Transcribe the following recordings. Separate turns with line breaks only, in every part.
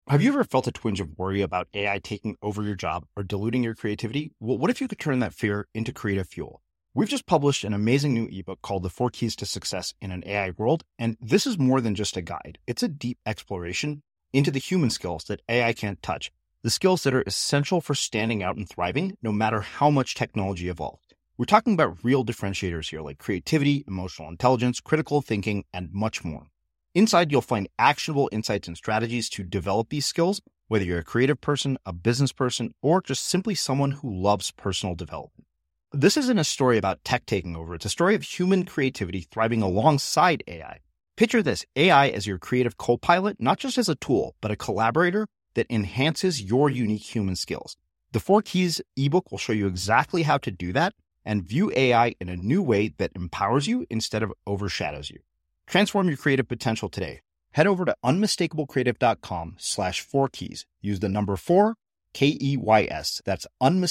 Have you ever felt a twinge of worry about AI taking over your job or diluting your creativity? Well, what if you could turn that fear into creative fuel? We've just published an amazing new ebook called The 4 Keys to Success in an AI World, and this is more than just a guide. It's a deep exploration into the human skills that AI can't touch, the skills that are essential for standing out and thriving, no matter how much technology evolves. We're talking about real differentiators here, like creativity, emotional intelligence, critical thinking, and much more. Inside, you'll find actionable insights and strategies to develop these skills, whether you're a creative person, a business person, or just simply someone who loves personal development. This isn't a story about tech taking over. It's a story of human creativity thriving alongside AI. Picture this, AI as your creative co-pilot, not just as a tool, but a collaborator that enhances your unique human skills. The 4 Keys ebook will show you exactly how to do that and view AI in a new way that empowers you instead of overshadows you. Transform your creative potential today. Head over to unmistakablecreative.com/4keys. Use the number 4, KEYS. That's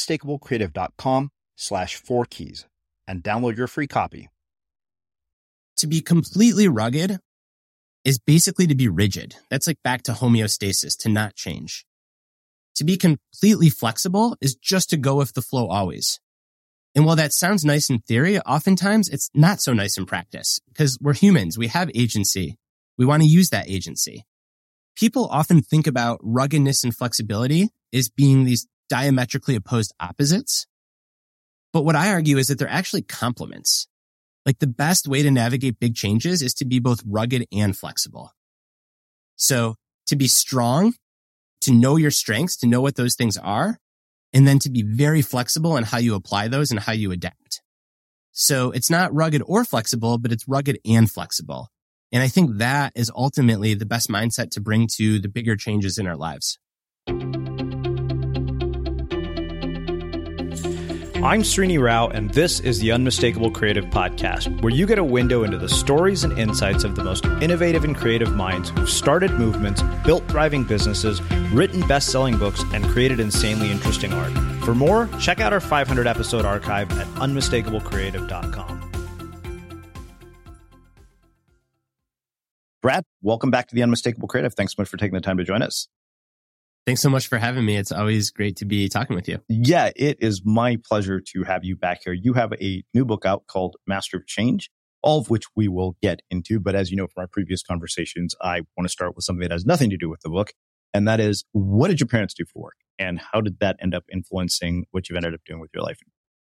unmistakablecreative.com/4keys and download your free copy.
To be completely rugged is basically to be rigid. That's like back to homeostasis, to not change. To be completely flexible is just to go with the flow always. And while that sounds nice in theory, oftentimes it's not so nice in practice because we're humans. We have agency. We want to use that agency. People often think about ruggedness and flexibility as being these diametrically opposed opposites. But what I argue is that they're actually complements. Like the best way to navigate big changes is to be both rugged and flexible. So to be strong, to know your strengths, to know what those things are, and then to be very flexible in how you apply those and how you adapt. So it's not rugged or flexible, but it's rugged and flexible. And I think that is ultimately the best mindset to bring to the bigger changes in our lives.
I'm Srini Rao, and this is the Unmistakable Creative Podcast, where you get a window into the stories and insights of the most innovative and creative minds who've started movements, built thriving businesses, written best-selling books, and created insanely interesting art. For more, check out our 500-episode archive at unmistakablecreative.com.
Brad, welcome back to the Unmistakable Creative. Thanks so much for taking the time to join us.
Thanks so much for having me. It's always great to be talking with you.
Yeah, it is my pleasure to have you back here. You have a new book out called Master of Change, all of which we will get into. But as you know from our previous conversations, I want to start with something that has nothing to do with the book. And that is, what did your parents do for work? And how did that end up influencing what you've ended up doing with your life?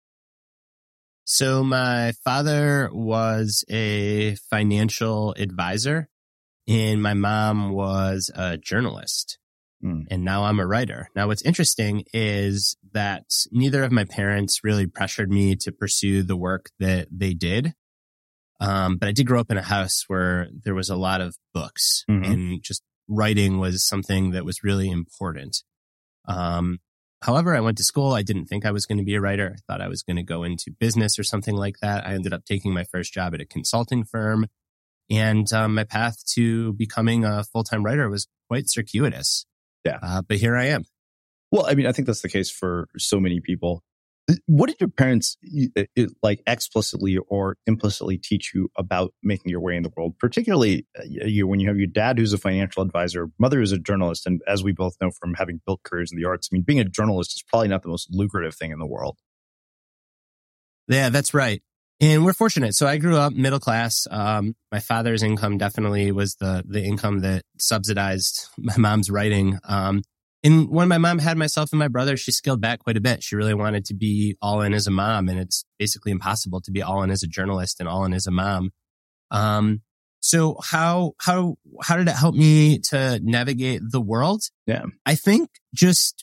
So my father was a financial advisor and my mom was a journalist. And now I'm a writer. Now, what's interesting is that neither of my parents really pressured me to pursue the work that they did. But I did grow up in a house where there was a lot of books and just writing was something that was really important. However, I went to school. I didn't think I was going to be a writer. I thought I was going to go into business or something like that. I ended up taking my first job at a consulting firm. And my path to becoming a full-time writer was quite circuitous.
Yeah.
But here I am.
Well, I mean, I think that's the case for so many people. What did your parents like explicitly or implicitly teach you about making your way in the world? Particularly when you have your dad who's a financial advisor, mother who's a journalist. And as we both know from having built careers in the arts, I mean, being a journalist is probably not the most lucrative thing in the world.
Yeah, that's right. And we're fortunate. So I grew up middle class. My father's income definitely was the income that subsidized my mom's writing. And when my mom had myself and my brother, she scaled back quite a bit. She really wanted to be all in as a mom. And it's basically impossible to be all in as a journalist and all in as a mom. So how did it help me to navigate the world?
Yeah.
I think just,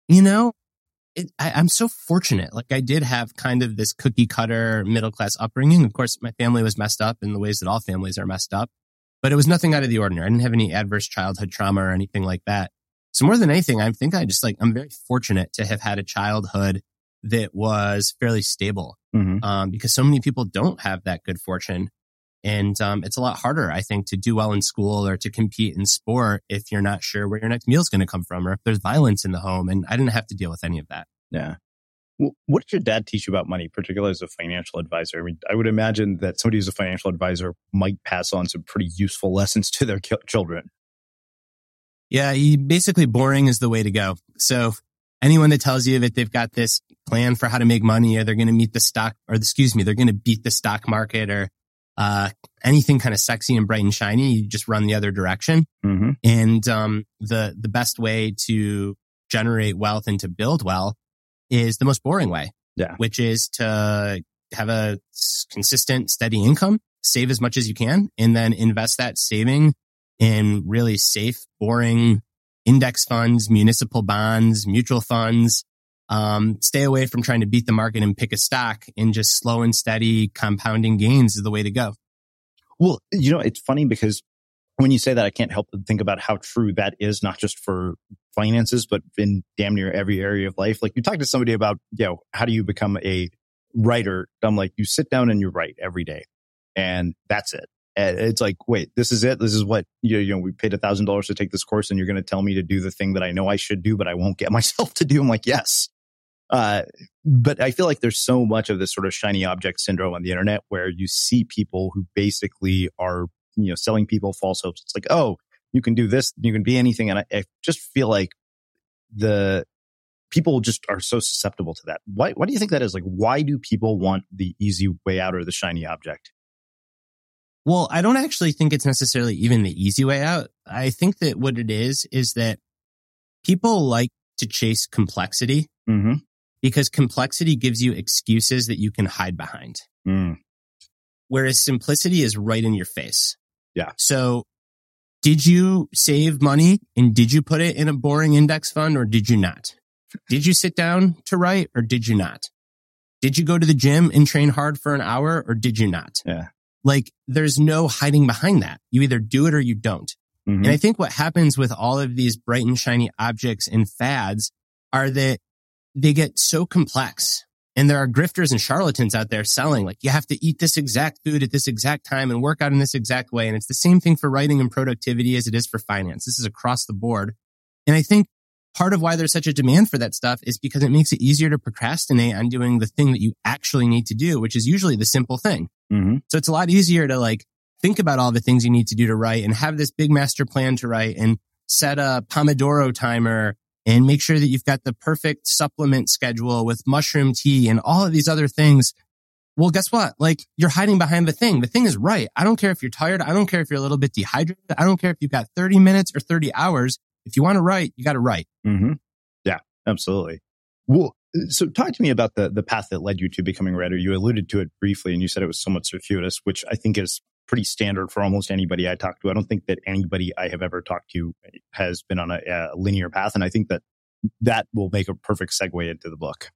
I'm so fortunate. Like I did have kind of this cookie cutter middle class upbringing. Of course, my family was messed up in the ways that all families are messed up, but it was nothing out of the ordinary. I didn't have any adverse childhood trauma or anything like that. So more than anything, I think I'm very fortunate to have had a childhood that was fairly stable, because so many people don't have that good fortune. And it's a lot harder, I think, to do well in school or to compete in sport if you're not sure where your next meal is going to come from or if there's violence in the home. And I didn't have to deal with any of that.
Yeah. Well, what did your dad teach you about money, particularly as a financial advisor? I mean, I would imagine that somebody who's a financial advisor might pass on some pretty useful lessons to their children.
Yeah, basically boring is the way to go. So anyone that tells you that they've got this plan for how to make money, or they're going to they're going to beat the stock market, or anything kind of sexy and bright and shiny, you just run the other direction.
Mm-hmm.
And the best way to generate wealth and to build wealth is the most boring way, which is to have a consistent, steady income, save as much as you can, and then invest that saving in really safe, boring index funds, municipal bonds, mutual funds. Stay away from trying to beat the market and pick a stock, and just slow and steady compounding gains is the way to go.
Well, it's funny because when you say that, I can't help but think about how true that is, not just for finances, but in damn near every area of life. Like, you talk to somebody about, how do you become a writer? I'm like, you sit down and you write every day, and that's it. And it's like, wait, this is it? This is what, we paid $1,000 to take this course, and you're going to tell me to do the thing that I know I should do, but I won't get myself to do? I'm like, yes. But I feel like there's so much of this sort of shiny object syndrome on the internet, where you see people who basically are, selling people false hopes. It's like, oh, you can do this, you can be anything. And I just feel like the people just are so susceptible to that. Why do you think that is? Like, why do people want the easy way out or the shiny object?
Well, I don't actually think it's necessarily even the easy way out. I think that what it is that people like to chase complexity, because complexity gives you excuses that you can hide behind. Whereas simplicity is right in your face.
Yeah.
So did you save money, and did you put it in a boring index fund, or did you not? Did you sit down to write, or did you not? Did you go to the gym and train hard for an hour, or did you not?
Yeah.
Like, there's no hiding behind that. You either do it or you don't. And I think what happens with all of these bright and shiny objects and fads are that they get so complex, and there are grifters and charlatans out there selling, like, you have to eat this exact food at this exact time and work out in this exact way. And it's the same thing for writing and productivity as it is for finance. This is across the board. And I think part of why there's such a demand for that stuff is because it makes it easier to procrastinate on doing the thing that you actually need to do, which is usually the simple thing. So it's a lot easier to think about all the things you need to do to write, and have this big master plan to write, and set a Pomodoro timer, and make sure that you've got the perfect supplement schedule with mushroom tea and all of these other things. Well, guess what? You're hiding behind the thing. The thing is right. I don't care if you're tired. I don't care if you're a little bit dehydrated. I don't care if you've got 30 minutes or 30 hours. If you want to write, you got to write.
Yeah, absolutely. Well, so talk to me about the path that led you to becoming a writer. You alluded to it briefly, and you said it was somewhat circuitous, which I think is pretty standard for almost anybody I talk to. I don't think that anybody I have ever talked to has been on a linear path. And I think that will make a perfect segue into the book.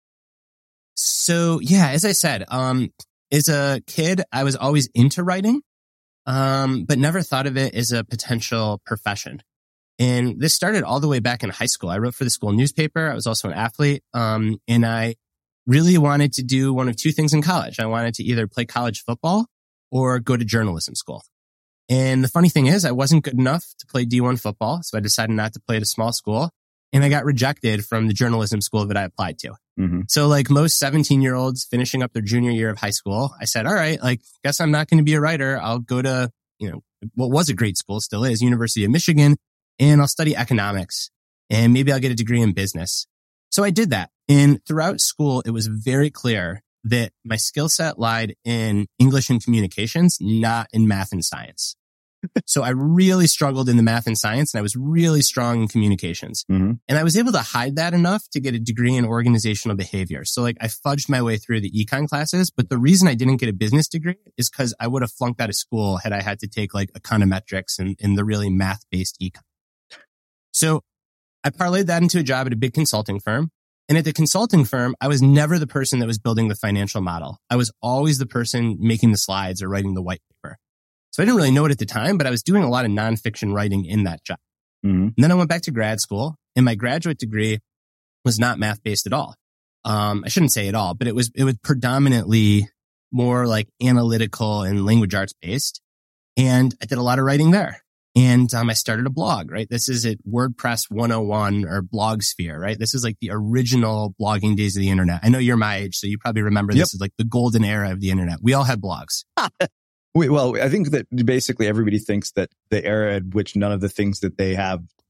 So yeah, as I said, as a kid, I was always into writing, but never thought of it as a potential profession. And this started all the way back in high school. I wrote for the school newspaper. I was also an athlete. And I really wanted to do one of two things in college. I wanted to either play college football or go to journalism school. And the funny thing is, I wasn't good enough to play D1 football, so I decided not to play at a small school. And I got rejected from the journalism school that I applied to. So like most 17-year-olds finishing up their junior year of high school, I said, all right, guess I'm not going to be a writer. I'll go to, what was a great school, still is, University of Michigan, and I'll study economics, and maybe I'll get a degree in business. So I did that. And throughout school, it was very clear that my skill set lied in English and communications, not in math and science. So I really struggled in the math and science, and I was really strong in communications. And I was able to hide that enough to get a degree in organizational behavior. So I fudged my way through the econ classes, but the reason I didn't get a business degree is because I would have flunked out of school had I had to take econometrics and the really math-based econ. So I parlayed that into a job at a big consulting firm. And at the consulting firm, I was never the person that was building the financial model. I was always the person making the slides or writing the white paper. So I didn't really know it at the time, but I was doing a lot of nonfiction writing in that job. And then I went back to grad school, and my graduate degree was not math-based at all. I shouldn't say at all, but it was predominantly more analytical and language arts based. And I did a lot of writing there. And I started a blog, right? This is at WordPress 101 or Blogsphere, right? This is the original blogging days of the internet. I know you're my age, so you probably remember this is the golden era of the internet. We all had blogs.
Well, I think that basically everybody thinks that the era at which none of the things that they have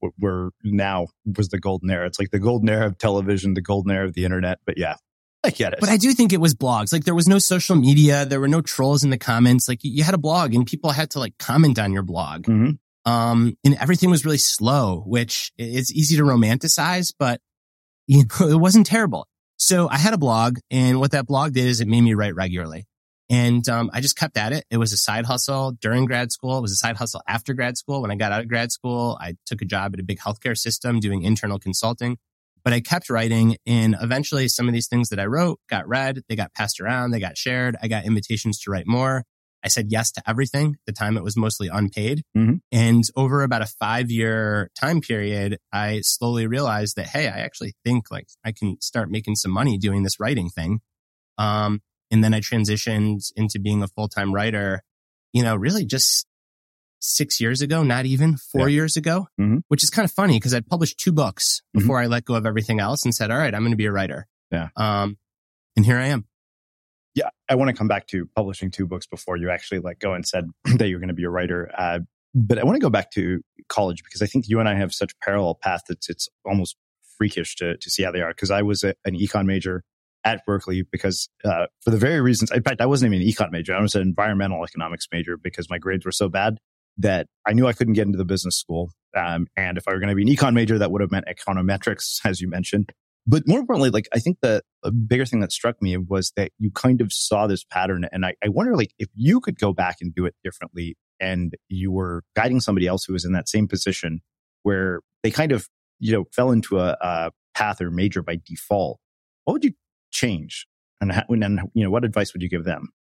where now was the golden era. It's like the golden era of television, the golden era of the internet. But yeah, I get it.
But I do think it was blogs. Like there was no social media. There were no trolls in the comments. Like you had a blog and people had to like comment on your blog.
Mm-hmm.
And everything was really slow, which is easy to romanticize, but you know, it wasn't terrible. So I had a blog, and what that blog did is it made me write regularly. And I just kept at it. It was a side hustle during grad school. It was a side hustle after grad school. When I got out of grad school, I took a job at a big healthcare system doing internal consulting. But I kept writing, and eventually some of these things that I wrote got read. They got passed around. They got shared. I got invitations to write more. I said yes to everything. At the time, it was mostly unpaid.
Mm-hmm.
And over about a 5-year time period, I slowly realized that, hey, I actually think like I can start making some money doing this writing thing. And then I transitioned into being a full-time writer, you know, really just 6 years ago, not even 4 years ago, which is kind of funny because I'd published 2 books before I let go of everything else and said, all right, I'm going to be a writer.
Yeah.
And here I am.
Yeah, I want to come back to publishing 2 books before you actually let go and said that you're going to be a writer. But I want to go back to college because I think you and I have such parallel paths that it's almost freakish to see how they are. Because I was an econ major at Berkeley because for the very reasons, in fact, I wasn't even an econ major. I was an environmental economics major because my grades were so bad that I knew I couldn't get into the business school. And if I were going to be an econ major, that would have meant econometrics, as you mentioned. But more importantly, like I think the bigger thing that struck me was that you kind of saw this pattern. And I wonder, like, if you could go back and do it differently and you were guiding somebody else who was in that same position where they kind of, you know, fell into a path or major by default, what would you change? And you know, what advice would you give them?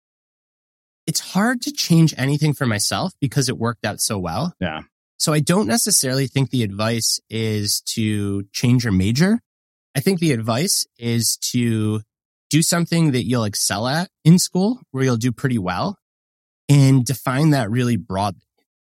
It's hard to change anything for myself because it worked out so well.
Yeah.
So I don't necessarily think the advice is to change your major. I think the advice is to do something that you'll excel at in school, where you'll do pretty well, and define that really broadly.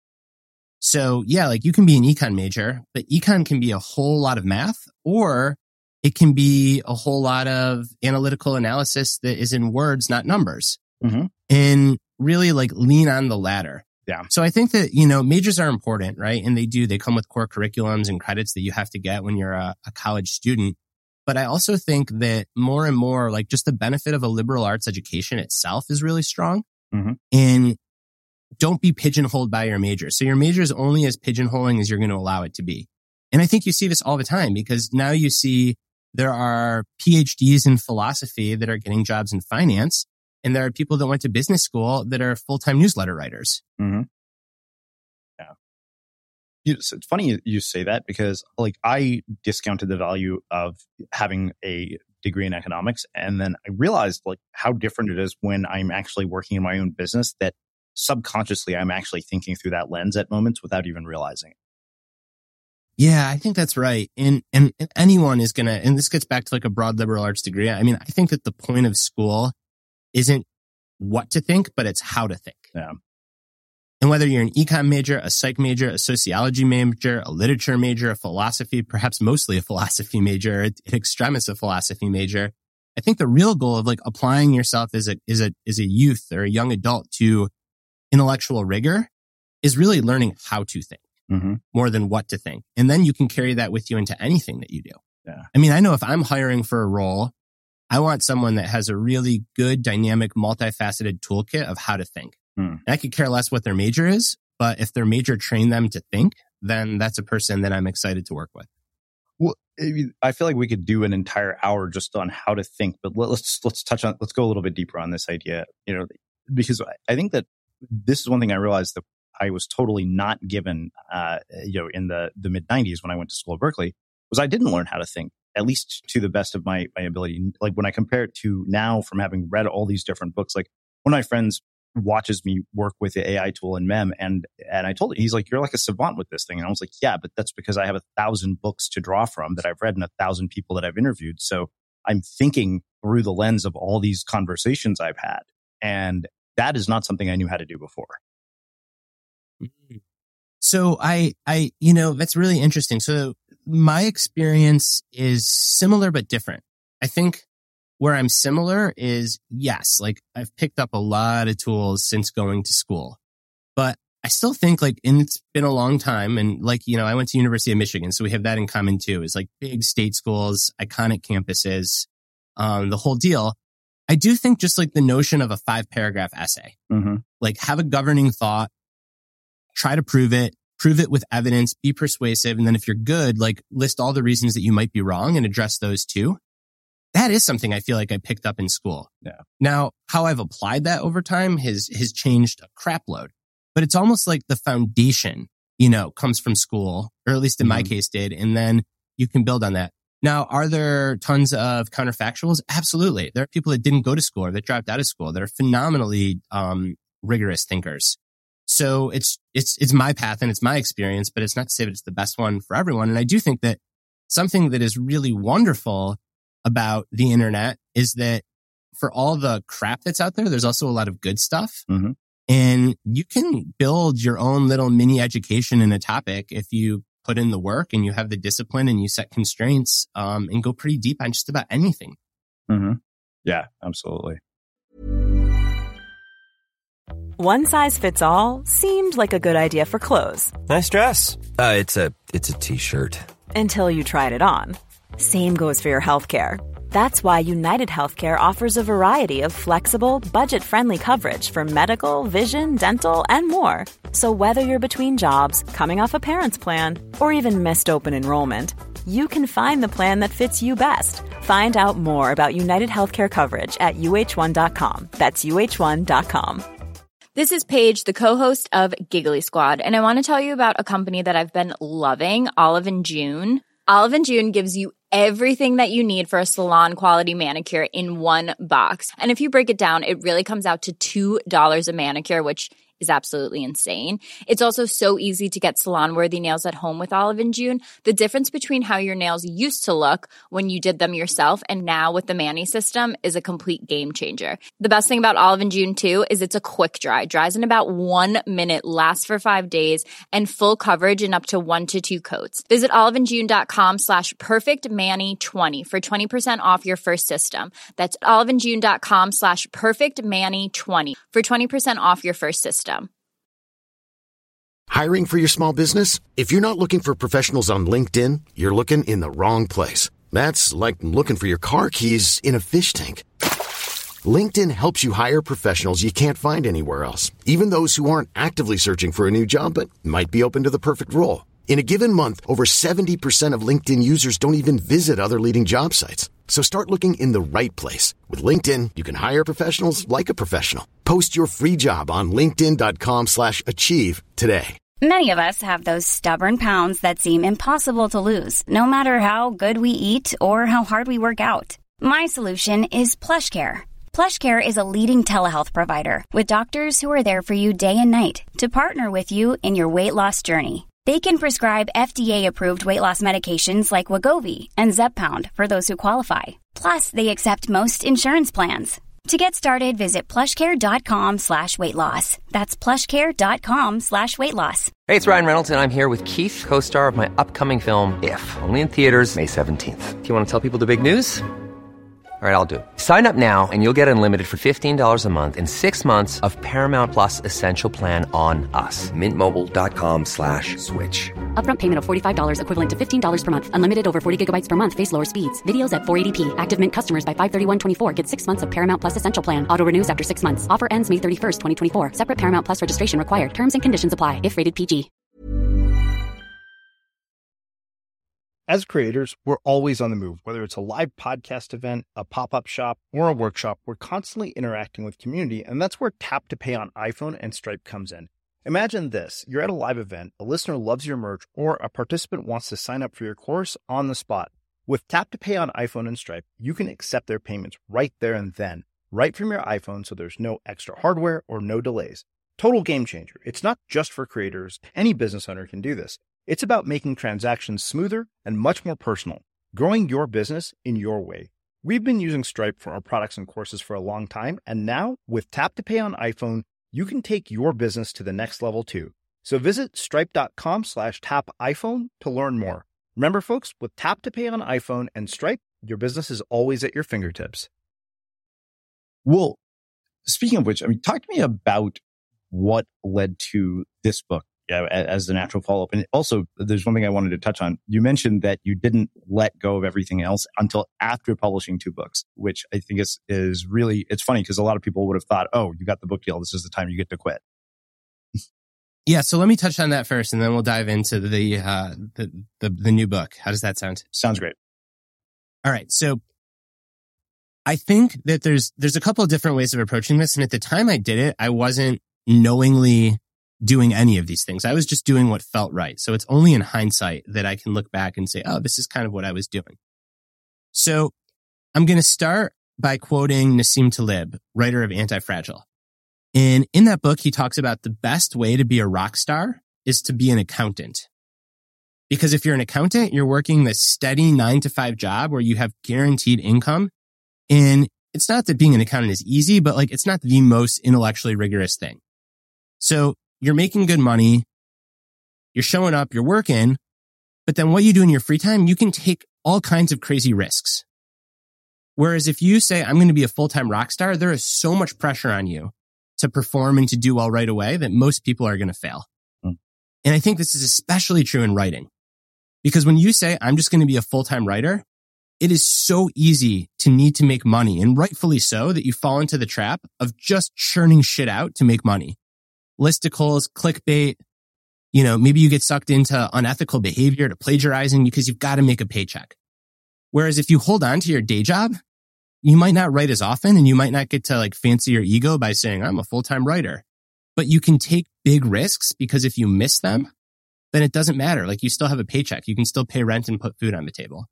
So yeah, like you can be an econ major, but econ can be a whole lot of math, or it can be a whole lot of analytical analysis that is in words, not numbers.
Mm-hmm.
And really like lean on the latter.
Yeah.
So I think that, you know, majors are important, right? And they come with core curriculums and credits that you have to get when you're a college student. But I also think that more and more, like just the benefit of a liberal arts education itself is really strong.
Mm-hmm.
And don't be pigeonholed by your major. So your major is only as pigeonholing as you're going to allow it to be. And I think you see this all the time because now you see there are PhDs in philosophy that are getting jobs in finance. And there are people that went to business school that are full-time newsletter writers.
Mm-hmm. It's funny you say that because like I discounted the value of having a degree in economics. And then I realized like how different it is when I'm actually working in my own business, that subconsciously I'm actually thinking through that lens at moments without even realizing it.
Yeah, I think that's right. And anyone is going to, and this gets back to like a broad liberal arts degree. I mean, I think that the point of school isn't what to think, but it's how to think.
Yeah.
And whether you're an econ major, a psych major, a sociology major, a literature major, a philosophy, perhaps mostly a philosophy major, at extremis a philosophy major, I think the real goal of like applying yourself as a youth or a young adult to intellectual rigor is really learning how to think more than what to think. And then you can carry that with you into anything that you do.
Yeah.
I mean, I know if I'm hiring for a role, I want someone that has a really good, dynamic, multifaceted toolkit of how to think. And I could care less what their major is, but if their major trained them to think, then that's a person that I'm excited to work with.
Well, I feel like we could do an entire hour just on how to think, but let's go a little bit deeper on this idea, you know, because I think that this is one thing I realized that I was totally not given, you know, in the mid 90s when I went to school at Berkeley, was I didn't learn how to think, at least to the best of my ability. Like when I compare it to now from having read all these different books, like one of my friends watches me work with the AI tool in MEM. And I told him, he's like, you're like a savant with this thing. And I was like, yeah, but that's because I have 1,000 books to draw from that I've read and 1,000 people that I've interviewed. So I'm thinking through the lens of all these conversations I've had. And that is not something I knew how to do before.
So I, you know, that's really interesting. So my experience is similar, but different. I think where I'm similar is, yes, like I've picked up a lot of tools since going to school, but I still think like, and it's been a long time. And like, I went to University of Michigan, so we have that in common too. It's like big state schools, iconic campuses, the whole deal. I do think just like the notion of a 5-paragraph essay, like have a governing thought, try to prove it with evidence, be persuasive. And then if you're good, like list all the reasons that you might be wrong and address those too. That is something I feel like I picked up in school.
Yeah.
Now, how I've applied that over time has changed a crap load, but it's almost like the foundation, comes from school, or at least in my case did. And then you can build on that. Now, are there tons of counterfactuals? Absolutely. There are people that didn't go to school or that dropped out of school that are phenomenally rigorous thinkers. So it's my path and it's my experience, but it's not to say that it's the best one for everyone. And I do think that something that is really wonderful about the internet is that for all the crap that's out there, there's also a lot of good stuff. And you can build your own little mini education in a topic if you put in the work and you have the discipline and you set constraints and go pretty deep on just about anything.
Yeah, absolutely.
One size fits all seemed like a good idea for clothes.
Nice dress. It's a t-shirt.
Until you tried it on. Same goes for your healthcare. That's why United Healthcare offers a variety of flexible, budget-friendly coverage for medical, vision, dental, and more. So whether you're between jobs, coming off a parent's plan, or even missed open enrollment, you can find the plan that fits you best. Find out more about United Healthcare coverage at uh1.com. That's uh1.com.
This is Paige, the co-host of Giggly Squad, and I want to tell you about a company that I've been loving, Olive & June. Olive & June gives you everything that you need for a salon-quality manicure in one box. And if you break it down, it really comes out to $2 a manicure, which is absolutely insane. It's also so easy to get salon-worthy nails at home with Olive & June. The difference between how your nails used to look when you did them yourself and now with the Mani system is a complete game changer. The best thing about Olive & June, too, is it's a quick dry. Dries in about 1 minute, lasts for 5 days, and full coverage in up to 1 to 2 coats. Visit oliveandjune.com/perfectmani20 for 20% off your first system. That's oliveandjune.com/perfectmani20 for 20% off your first system.
Hiring for your small business? If you're not looking for professionals on LinkedIn, you're looking in the wrong place. That's like looking for your car keys in a fish tank. LinkedIn helps you hire professionals you can't find anywhere else, even those who aren't actively searching for a new job but might be open to the perfect role. In a given month, over 70% of LinkedIn users don't even visit other leading job sites. So start looking in the right place. With LinkedIn, you can hire professionals like a professional. Post your free job on linkedin.com/achieve today.
Many of us have those stubborn pounds that seem impossible to lose, no matter how good we eat or how hard we work out. My solution is PlushCare. PlushCare is a leading telehealth provider with doctors who are there for you day and night to partner with you in your weight loss journey. They can prescribe FDA-approved weight loss medications like Wegovy and Zepbound for those who qualify. Plus, they accept most insurance plans. To get started, visit plushcare.com/weightloss. That's plushcare.com/weightloss.
Hey, it's Ryan Reynolds, and I'm here with Keith, co-star of my upcoming film, If, only in theaters May 17th. Do you want to tell people the big news? All right, I'll do it. Sign up now and you'll get unlimited for $15 a month and 6 months of Paramount Plus Essential Plan on us. MintMobile.com/switch.
Upfront payment of $45 equivalent to $15 per month. Unlimited over 40 gigabytes per month. Face lower speeds. Videos at 480p. Active Mint customers by 531.24 get 6 months of Paramount Plus Essential Plan. Auto renews after 6 months. Offer ends May 31st, 2024. Separate Paramount Plus registration required. Terms and conditions apply if rated PG.
As creators, we're always on the move. Whether it's a live podcast event, a pop-up shop, or a workshop, we're constantly interacting with community, and that's where Tap to Pay on iPhone and Stripe comes in. Imagine this. You're at a live event, a listener loves your merch, or a participant wants to sign up for your course on the spot. With Tap to Pay on iPhone and Stripe, you can accept their payments right there and then, right from your iPhone, so there's no extra hardware or no delays. Total game changer. It's not just for creators. Any business owner can do this. It's about making transactions smoother and much more personal, growing your business in your way. We've been using Stripe for our products and courses for a long time, and now with Tap to Pay on iPhone, you can take your business to the next level too. So visit stripe.com/tapiphone to learn more. Remember, folks, with Tap to Pay on iPhone and Stripe, your business is always at your fingertips.
Well, speaking of which, talk to me about
what led to this book as the natural follow-up. And also, there's one thing I wanted to touch on. You mentioned that you didn't let go of everything else until after publishing 2 books, which I think is really, it's funny because a lot of people would have thought, oh, you got the book deal, this is the time you get to quit.
Yeah, so let me touch on that first, and then we'll dive into the new book. How does that sound?
Sounds great.
All right, so I think that there's a couple of different ways of approaching this, and at the time I did it, I wasn't knowingly doing any of these things. I was just doing what felt right. So it's only in hindsight that I can look back and say, oh, this is kind of what I was doing. So I'm going to start by quoting Nassim Taleb, writer of Anti-Fragile. And in that book, he talks about the best way to be a rock star is to be an accountant. Because if you're an accountant, you're working the steady 9-to-5 job where you have guaranteed income. And it's not that being an accountant is easy, but like it's not the most intellectually rigorous thing. So you're making good money, you're showing up, you're working, but then what you do in your free time, you can take all kinds of crazy risks. Whereas if you say, I'm going to be a full-time rock star, there is so much pressure on you to perform and to do well right away that most people are going to fail. And I think this is especially true in writing. Because when you say, I'm just going to be a full-time writer, it is so easy to need to make money, and rightfully so, that you fall into the trap of just churning shit out to make money. Listicles, clickbait, maybe you get sucked into unethical behavior, to plagiarizing because you've got to make a paycheck. Whereas if you hold on to your day job, you might not write as often and you might not get to like fancy your ego by saying, I'm a full-time writer. But you can take big risks because if you miss them, then it doesn't matter. Like you still have a paycheck. You can still pay rent and put food on the table.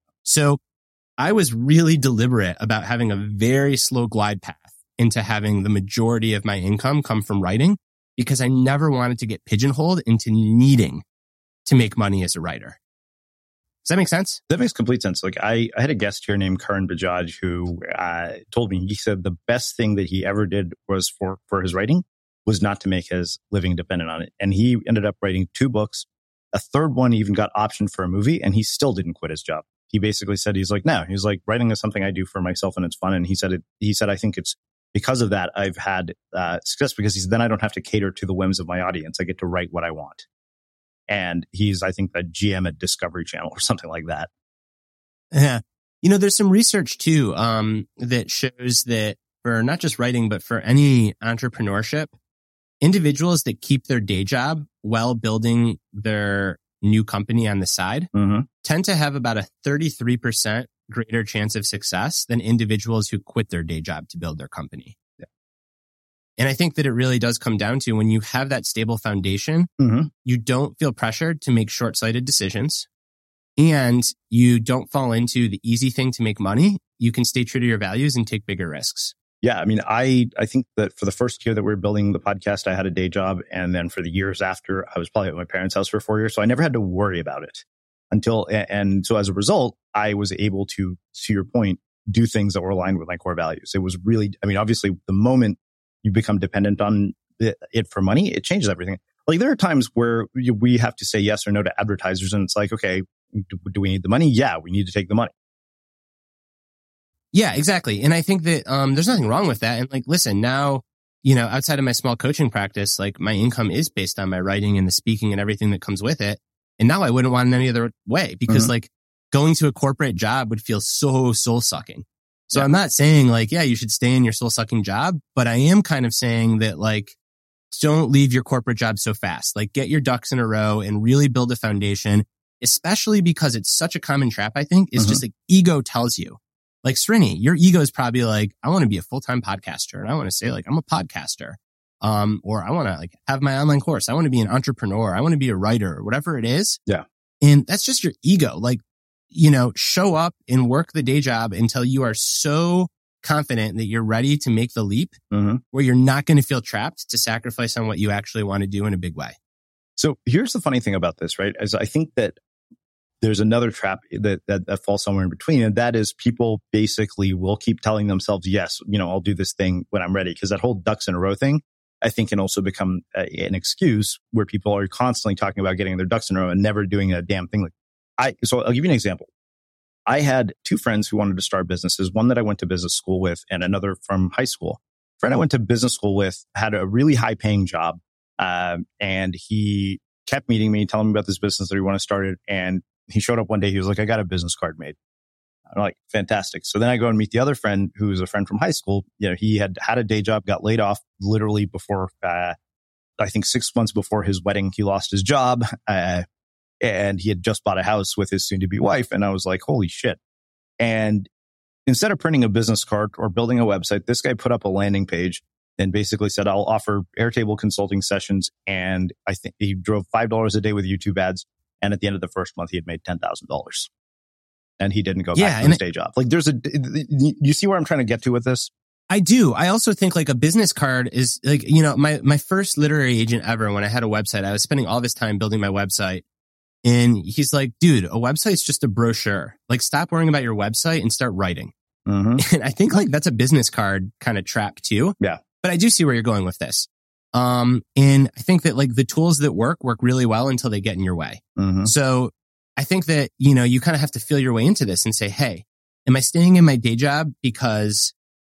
So I was really deliberate about having a very slow glide path into having the majority of my income come from writing, because I never wanted to get pigeonholed into needing to make money as a writer. Does that make sense?
That makes complete sense. Like I had a guest here named Karan Bajaj who told me, he said the best thing that he ever did was for his writing was not to make his living dependent on it. And he ended up writing 2 books. A third one even got optioned for a movie, and he still didn't quit his job. He basically said, he's like, no, he's like, writing is something I do for myself and it's fun. And he said, I think it's because of that I've had success, because then I don't have to cater to the whims of my audience. I get to write what I want. And he's, I think, the GM at Discovery Channel or something like that.
Yeah. There's some research too, that shows that for not just writing, but for any entrepreneurship, individuals that keep their day job while building their new company on the side tend to have about a 33% greater chance of success than individuals who quit their day job to build their company. Yeah. And I think that it really does come down to when you have that stable foundation, you don't feel pressured to make short-sighted decisions, and you don't fall into the easy thing to make money. You can stay true to your values and take bigger risks.
Yeah. I mean, I think that for the first year that we were building the podcast, I had a day job. And then for the years after, I was probably at my parents' house for 4 years. So I never had to worry about it and so as a result, I was able to your point, do things that were aligned with my core values. It was really, I mean, obviously the moment you become dependent on it for money, it changes everything. Like there are times where we have to say yes or no to advertisers, and it's like, okay, do we need the money? Yeah, we need to take the money.
Yeah, exactly. And I think that there's nothing wrong with that. And like, listen, now, outside of my small coaching practice, like my income is based on my writing and the speaking and everything that comes with it. And now I wouldn't want it any other way, because like going to a corporate job would feel so soul sucking. So I'm not saying like, yeah, you should stay in your soul sucking job, but I am kind of saying that like, don't leave your corporate job so fast. Like get your ducks in a row and really build a foundation, especially because it's such a common trap, I think, is just like ego tells you. Like Srini, your ego is probably like, I want to be a full-time podcaster, and I want to say like, I'm a podcaster. Or I want to like have my online course. I want to be an entrepreneur. I want to be a writer, or whatever it is. Yeah. And that's just your ego. Like, show up and work the day job until you are so confident that you're ready to make the leap where you're not going to feel trapped to sacrifice on what you actually want to do in a big way.
So here's the funny thing about this, right? Is I think that there's another trap that falls somewhere in between. And that is people basically will keep telling themselves, yes, I'll do this thing when I'm ready. Because that whole ducks in a row thing, I think, can also become an excuse where people are constantly talking about getting their ducks in a row and never doing a damn thing. So I'll give you an example. I had 2 friends who wanted to start businesses, one that I went to business school with and another from high school. friend I went to business school with had a really high paying job. And he kept meeting me, telling me about this business that he wanted to start. And he showed up one day. He was like, I got a business card made. I'm like, fantastic. So then I go and meet the other friend who was a friend from high school. You know, he had a day job, got laid off literally before, I think 6 months before his wedding, he lost his job. And he had just bought a house with his soon to be wife. And I was like, holy shit. And instead of printing a business card or building a website, this guy put up a landing page and basically said, I'll offer Airtable consulting sessions. And I think he drove $5 a day with YouTube ads. And at the end of the first month, he had made $10,000. And he didn't go back to his day job. Like you see where I'm trying to get to with this?
I do. I also think like a business card is like, you know, my first literary agent ever, when I had a website, I was spending all this time building my website. And he's like, dude, a website's just a brochure. Like, stop worrying about your website and start writing. Mm-hmm. And I think like that's a business card kind of trap too.
Yeah.
But I do see where you're going with this. And I think that like the tools that work really well until they get in your way. Mm-hmm. So I think that, you know, you kind of have to feel your way into this and say, hey, am I staying in my day job because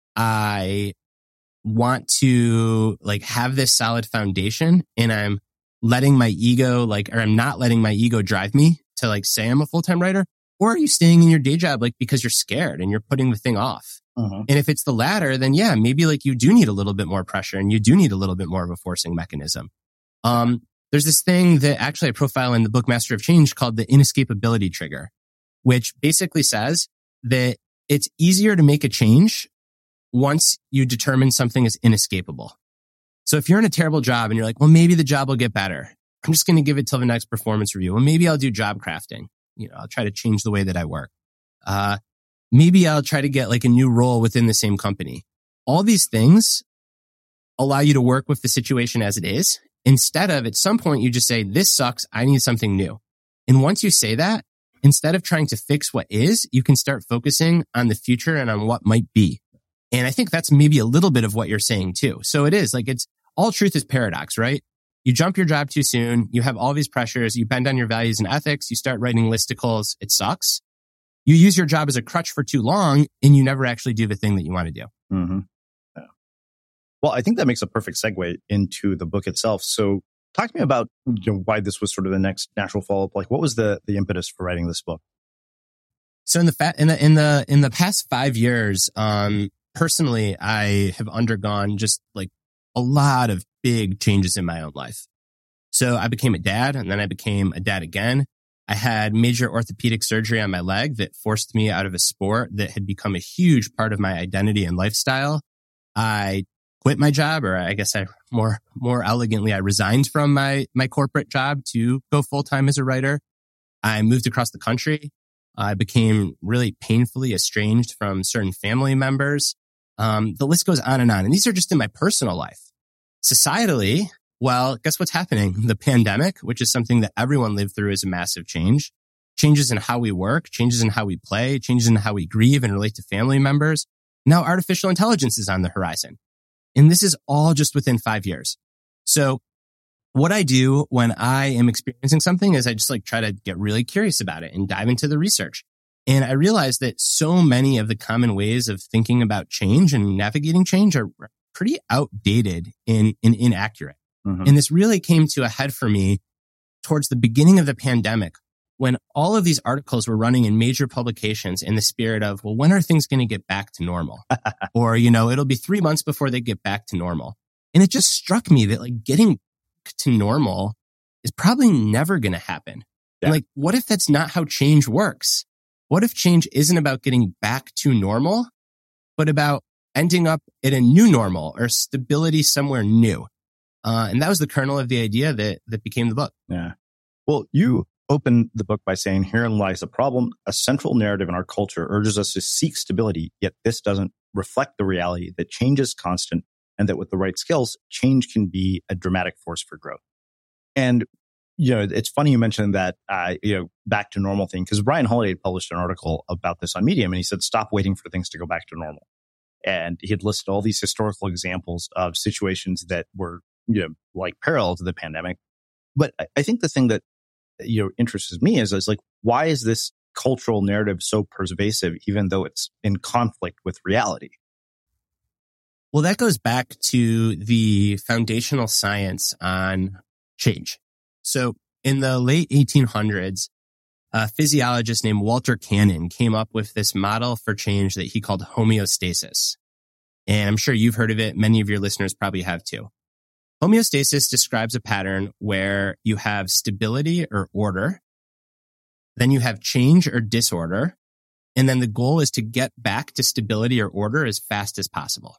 I want to like have this solid foundation and I'm letting my ego or I'm not letting my ego drive me to like say I'm a full-time writer? Or are you staying in your day job like because you're scared and you're putting the thing off? Mm-hmm. And if it's the latter, then yeah, maybe like you do need a little bit more pressure and you do need a little bit more of a forcing mechanism. There's this thing that actually I profile in the book Master of Change called the inescapability trigger, which basically says that it's easier to make a change once you determine something is inescapable. So if you're in a terrible job and you're like, well, maybe the job will get better. I'm just going to give it till the next performance review. Well, maybe I'll do job crafting. You know, I'll try to change the way that I work. Maybe I'll try to get like a new role within the same company. All these things allow you to work with the situation as it is. Instead of at some point, you just say, this sucks. I need something new. And once you say that, instead of trying to fix what is, you can start focusing on the future and on what might be. And I think that's maybe a little bit of what you're saying too. So it is like it's all truth is paradox, right? You jump your job too soon. You have all these pressures. You bend on your values and ethics. You start writing listicles. It sucks. You use your job as a crutch for too long and you never actually do the thing that you want to do.
Mm-hmm. Yeah. Well, I think that makes a perfect segue into the book itself. So talk to me about why this was sort of the next natural follow-up. Like what was the impetus for writing this book?
So in the past 5 years, personally, I have undergone just like a lot of big changes in my own life. So I became a dad and then I became a dad again. I had major orthopedic surgery on my leg that forced me out of a sport that had become a huge part of my identity and lifestyle. I quit my job, or I guess I more elegantly, I resigned from my corporate job to go full-time as a writer. I moved across the country. I became really painfully estranged from certain family members. The list goes on. And these are just in my personal life. Societally, well, guess what's happening? The pandemic, which is something that everyone lived through, is a massive change. Changes in how we work, changes in how we play, changes in how we grieve and relate to family members. Now artificial intelligence is on the horizon. And this is all just within 5 years. So what I do when I am experiencing something is I just like try to get really curious about it and dive into the research. And I realized that so many of the common ways of thinking about change and navigating change are pretty outdated and inaccurate. Mm-hmm. And this really came to a head for me towards the beginning of the pandemic, when all of these articles were running in major publications in the spirit of, well, when are things going to get back to normal? Or, you know, it'll be 3 months before they get back to normal. And it just struck me that like getting to normal is probably never going to happen. Yeah. And like, what if that's not how change works? What if change isn't about getting back to normal, but about ending up at a new normal or stability somewhere new? And that was the kernel of the idea that became the book.
Yeah. Well, you open the book by saying, herein lies a problem. A central narrative in our culture urges us to seek stability, yet this doesn't reflect the reality that change is constant and that with the right skills, change can be a dramatic force for growth. And, you know, it's funny you mentioned that, back to normal thing, because Ryan Holiday published an article about this on Medium, and he said, stop waiting for things to go back to normal. And he had listed all these historical examples of situations that were, like parallel to the pandemic. But I think the thing that, interests me is like, why is this cultural narrative so pervasive, even though it's in conflict with reality?
Well, that goes back to the foundational science on change. So in the late 1800s, a physiologist named Walter Cannon came up with this model for change that he called homeostasis. And I'm sure you've heard of it. Many of your listeners probably have too. Homeostasis describes a pattern where you have stability or order, then you have change or disorder, and then the goal is to get back to stability or order as fast as possible.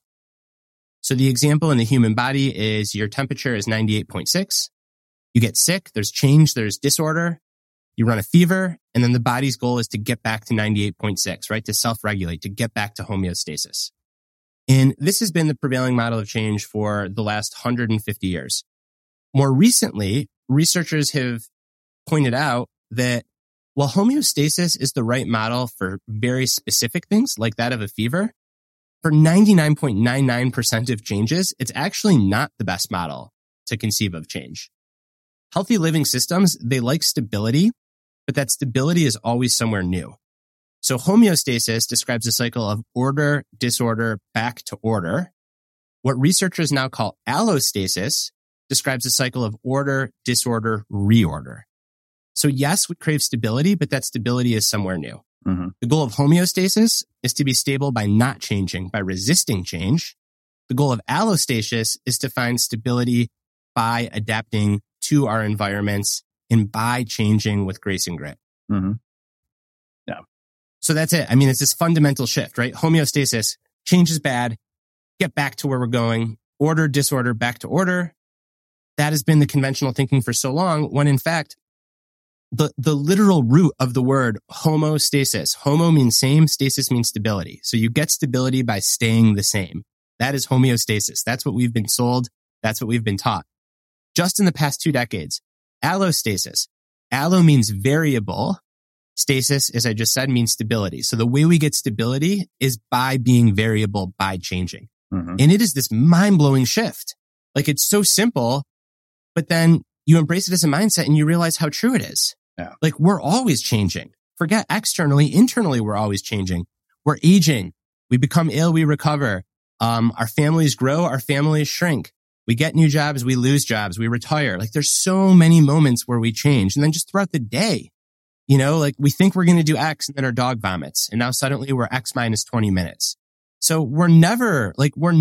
So the example in the human body is your temperature is 98.6. You get sick, there's change, there's disorder, you run a fever, and then the body's goal is to get back to 98.6, right? To self-regulate, to get back to homeostasis. And this has been the prevailing model of change for the last 150 years. More recently, researchers have pointed out that while homeostasis is the right model for very specific things like that of a fever, for 99.99% of changes, it's actually not the best model to conceive of change. Healthy living systems, they like stability, but that stability is always somewhere new. So homeostasis describes a cycle of order, disorder, back to order. What researchers now call allostasis describes a cycle of order, disorder, reorder. So yes, we crave stability, but that stability is somewhere new. Mm-hmm. The goal of homeostasis is to be stable by not changing, by resisting change. The goal of allostasis is to find stability by adapting to our environments and by changing with grace and grit.
Mm-hmm. Yeah.
So that's it. I mean, it's this fundamental shift, right? Homeostasis, change is bad, get back to where we're going, order, disorder, back to order. That has been the conventional thinking for so long, when in fact, the literal root of the word homostasis, homo means same, stasis means stability. So you get stability by staying the same. That is homeostasis. That's what we've been sold. That's what we've been taught. Just in the past 2 decades, allostasis. Allo means variable. Stasis, as I just said, means stability. So the way we get stability is by being variable, by changing. Mm-hmm. And it is this mind-blowing shift. Like, it's so simple, but then you embrace it as a mindset and you realize how true it is.
Yeah.
Like, we're always changing. Forget externally, internally, we're always changing. We're aging. We become ill, we recover. Our families grow, our families shrink. We get new jobs, we lose jobs, we retire. Like, there's so many moments where we change. And then just throughout the day, you know, like, we think we're going to do X and then our dog vomits. And now suddenly we're X minus 20 minutes. So we're never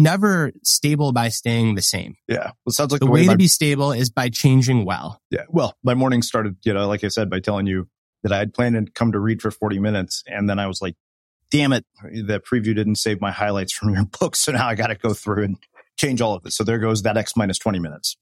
stable by staying the same.
Yeah. Well, it sounds like
the way to be stable is by changing well.
Yeah. Well, my morning started, like I said, by telling you that I had planned to come to read for 40 minutes. And then I was like, damn it, the preview didn't save my highlights from your book. So now I got to go through and change all of this. So there goes that X minus 20 minutes.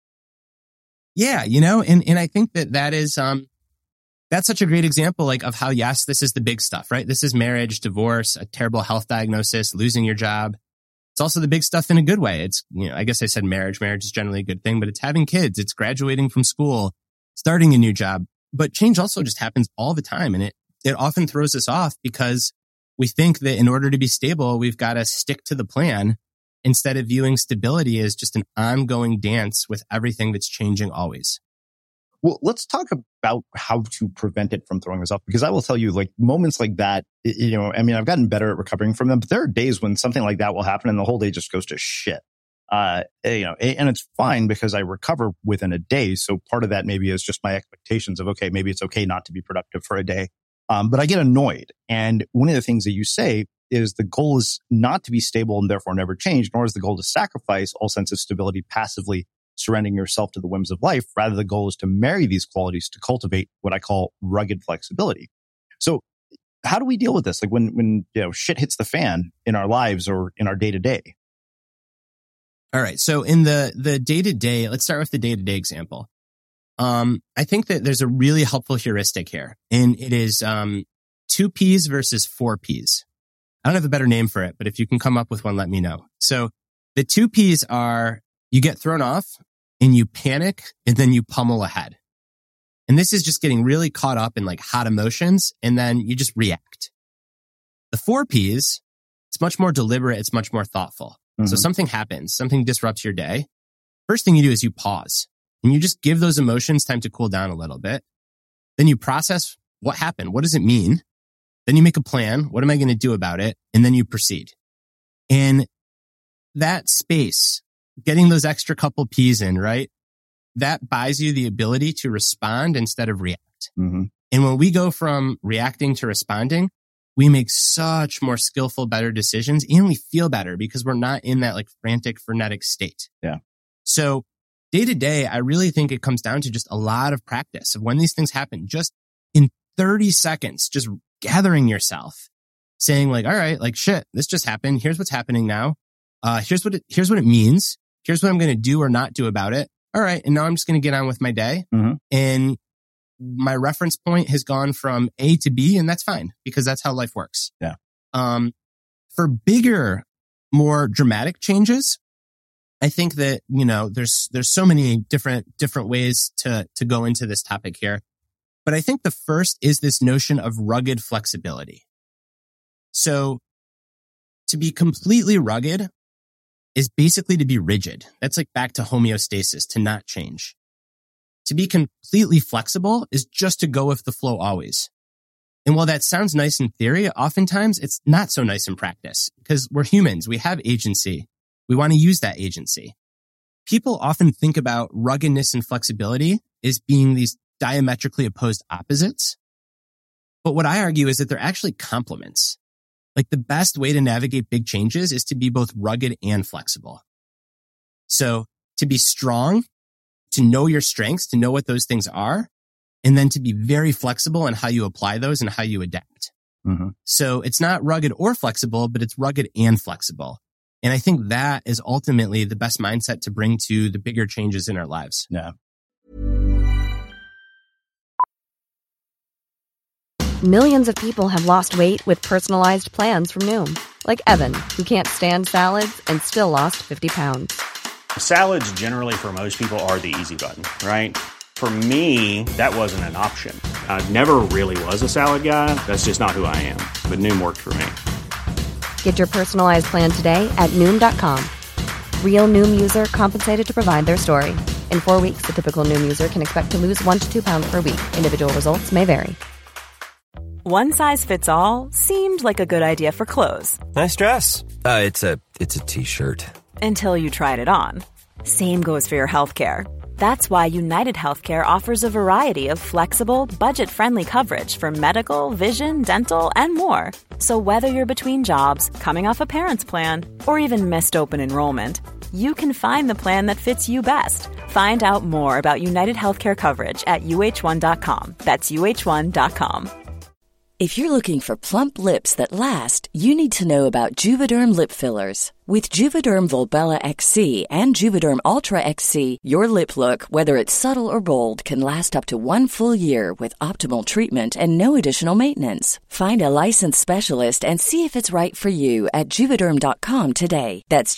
Yeah. And I think that is, that's such a great example, like, of how, yes, this is the big stuff, right? This is marriage, divorce, a terrible health diagnosis, losing your job. It's also the big stuff in a good way. It's, I guess I said marriage. Marriage is generally a good thing, but it's having kids. It's graduating from school, starting a new job. But change also just happens all the time. And it often throws us off because we think that in order to be stable, we've got to stick to the plan instead of viewing stability as just an ongoing dance with everything that's changing always.
Well, let's talk about how to prevent it from throwing us off, because I will tell you, like, moments like that, I've gotten better at recovering from them, but there are days when something like that will happen and the whole day just goes to shit. And it's fine because I recover within a day. So part of that maybe is just my expectations of, okay, maybe it's okay not to be productive for a day. But I get annoyed. And one of the things that you say is the goal is not to be stable and therefore never change, nor is the goal to sacrifice all sense of stability passively surrendering yourself to the whims of life. Rather, the goal is to marry these qualities to cultivate what I call rugged flexibility. So how do we deal with this? Like, when shit hits the fan in our lives or in our day to day?
All right. So in the day to day, let's start with the day to day example. I think that there's a really helpful heuristic here, and it is 2 Ps versus 4 Ps. I don't have a better name for it, but if you can come up with one, let me know. So the 2 Ps are: you get thrown off and you panic and then you pummel ahead. And this is just getting really caught up in, like, hot emotions, and then you just react. The 4 Ps, it's much more deliberate. It's much more thoughtful. Mm-hmm. So something happens, something disrupts your day. First thing you do is you pause and you just give those emotions time to cool down a little bit. Then you process what happened. What does it mean? Then you make a plan. What am I going to do about it? And then you proceed. And that space, getting those extra couple P's in, right? That buys you the ability to respond instead of react.
Mm-hmm.
And when we go from reacting to responding, we make such more skillful, better decisions, and we feel better because we're not in that like frantic, frenetic state.
Yeah.
So day to day, I really think it comes down to just a lot of practice of when these things happen, just in 30 seconds, just gathering yourself, saying like, all right, like shit, this just happened. Here's what's happening now. Here's what it means. Here's what I'm going to do or not do about it. All right. And now I'm just going to get on with my day.
Mm-hmm.
And my reference point has gone from A to B, and that's fine because that's how life works.
Yeah.
For bigger, more dramatic changes, I think that, there's so many different ways to go into this topic here. But I think the first is this notion of rugged flexibility. So to be completely rugged is basically to be rigid. That's like back to homeostasis, to not change. To be completely flexible is just to go with the flow always. And while that sounds nice in theory, oftentimes it's not so nice in practice because we're humans. We have agency. We want to use that agency. People often think about ruggedness and flexibility as being these diametrically opposed opposites. But what I argue is that they're actually complements. Like the best way to navigate big changes is to be both rugged and flexible. So to be strong, to know your strengths, to know what those things are, and then to be very flexible in how you apply those and how you adapt.
Mm-hmm.
So it's not rugged or flexible, but it's rugged and flexible. And I think that is ultimately the best mindset to bring to the bigger changes in our lives.
Yeah.
Millions of people have lost weight with personalized plans from Noom. Like Evan, who can't stand salads and still lost 50 pounds.
Salads generally for most people are the easy button, right? For me, that wasn't an option. I never really was a salad guy. That's just not who I am. But Noom worked for me.
Get your personalized plan today at Noom.com. Real Noom user compensated to provide their story. In 4 weeks, the typical Noom user can expect to lose 1 to 2 pounds per week. Individual results may vary.
One size fits all seemed like a good idea for clothes.
Nice dress. It's a t-shirt.
Until you tried it on. Same goes for your healthcare. That's why United Healthcare offers a variety of flexible, budget-friendly coverage for medical, vision, dental, and more. So whether you're between jobs, coming off a parent's plan, or even missed open enrollment, you can find the plan that fits you best. Find out more about United Healthcare coverage at UH1.com. That's UH1.com.
If you're looking for plump lips that last, you need to know about Juvederm lip fillers. With Juvederm Volbella XC and Juvederm Ultra XC, your lip look, whether it's subtle or bold, can last up to 1 full year with optimal treatment and no additional maintenance. Find a licensed specialist and see if it's right for you at Juvederm.com today. That's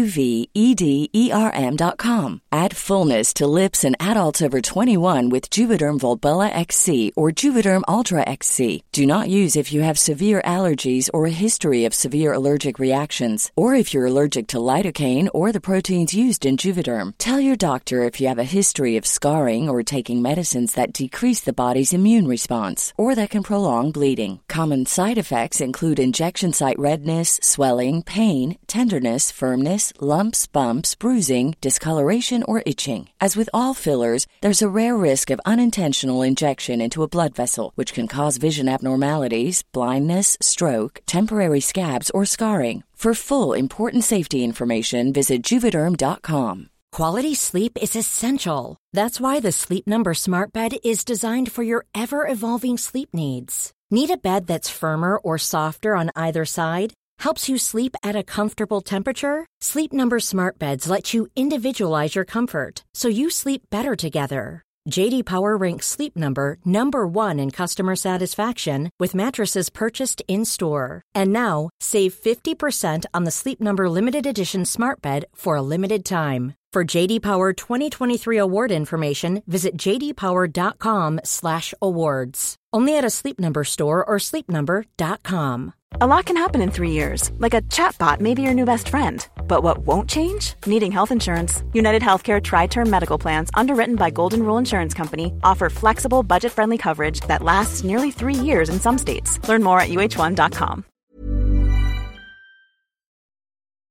JUVEDERM.com. Add fullness to lips in adults over 21 with Juvederm Volbella XC or Juvederm Ultra XC. Do not use if you have severe allergies or a history of severe allergic reactions, or if you're allergic to lidocaine or the proteins used in Juvederm. Tell your doctor if you have a history of scarring or taking medicines that decrease the body's immune response or that can prolong bleeding. Common side effects include injection site redness, swelling, pain, tenderness, firmness, lumps, bumps, bruising, discoloration, or itching. As with all fillers, there's a rare risk of unintentional injection into a blood vessel, which can cause vision abnormalities, blindness, stroke, temporary scabs, or scarring. For full, important safety information, visit Juvederm.com.
Quality sleep is essential. That's why the Sleep Number Smart Bed is designed for your ever-evolving sleep needs. Need a bed that's firmer or softer on either side? Helps you sleep at a comfortable temperature? Sleep Number Smart Beds let you individualize your comfort, so you sleep better together. J.D. Power ranks Sleep Number number 1 in customer satisfaction with mattresses purchased in-store. And now, save 50% on the Sleep Number Limited Edition Smart Bed for a limited time. For J.D. Power 2023 award information, visit jdpower.com/awards. Only at a Sleep Number store or sleepnumber.com.
A lot can happen in 3 years, like a chatbot may be your new best friend. But what won't change? Needing health insurance. United Healthcare Tri-Term Medical Plans, underwritten by Golden Rule Insurance Company, offer flexible, budget-friendly coverage that lasts nearly 3 years in some states. Learn more at UH1.com.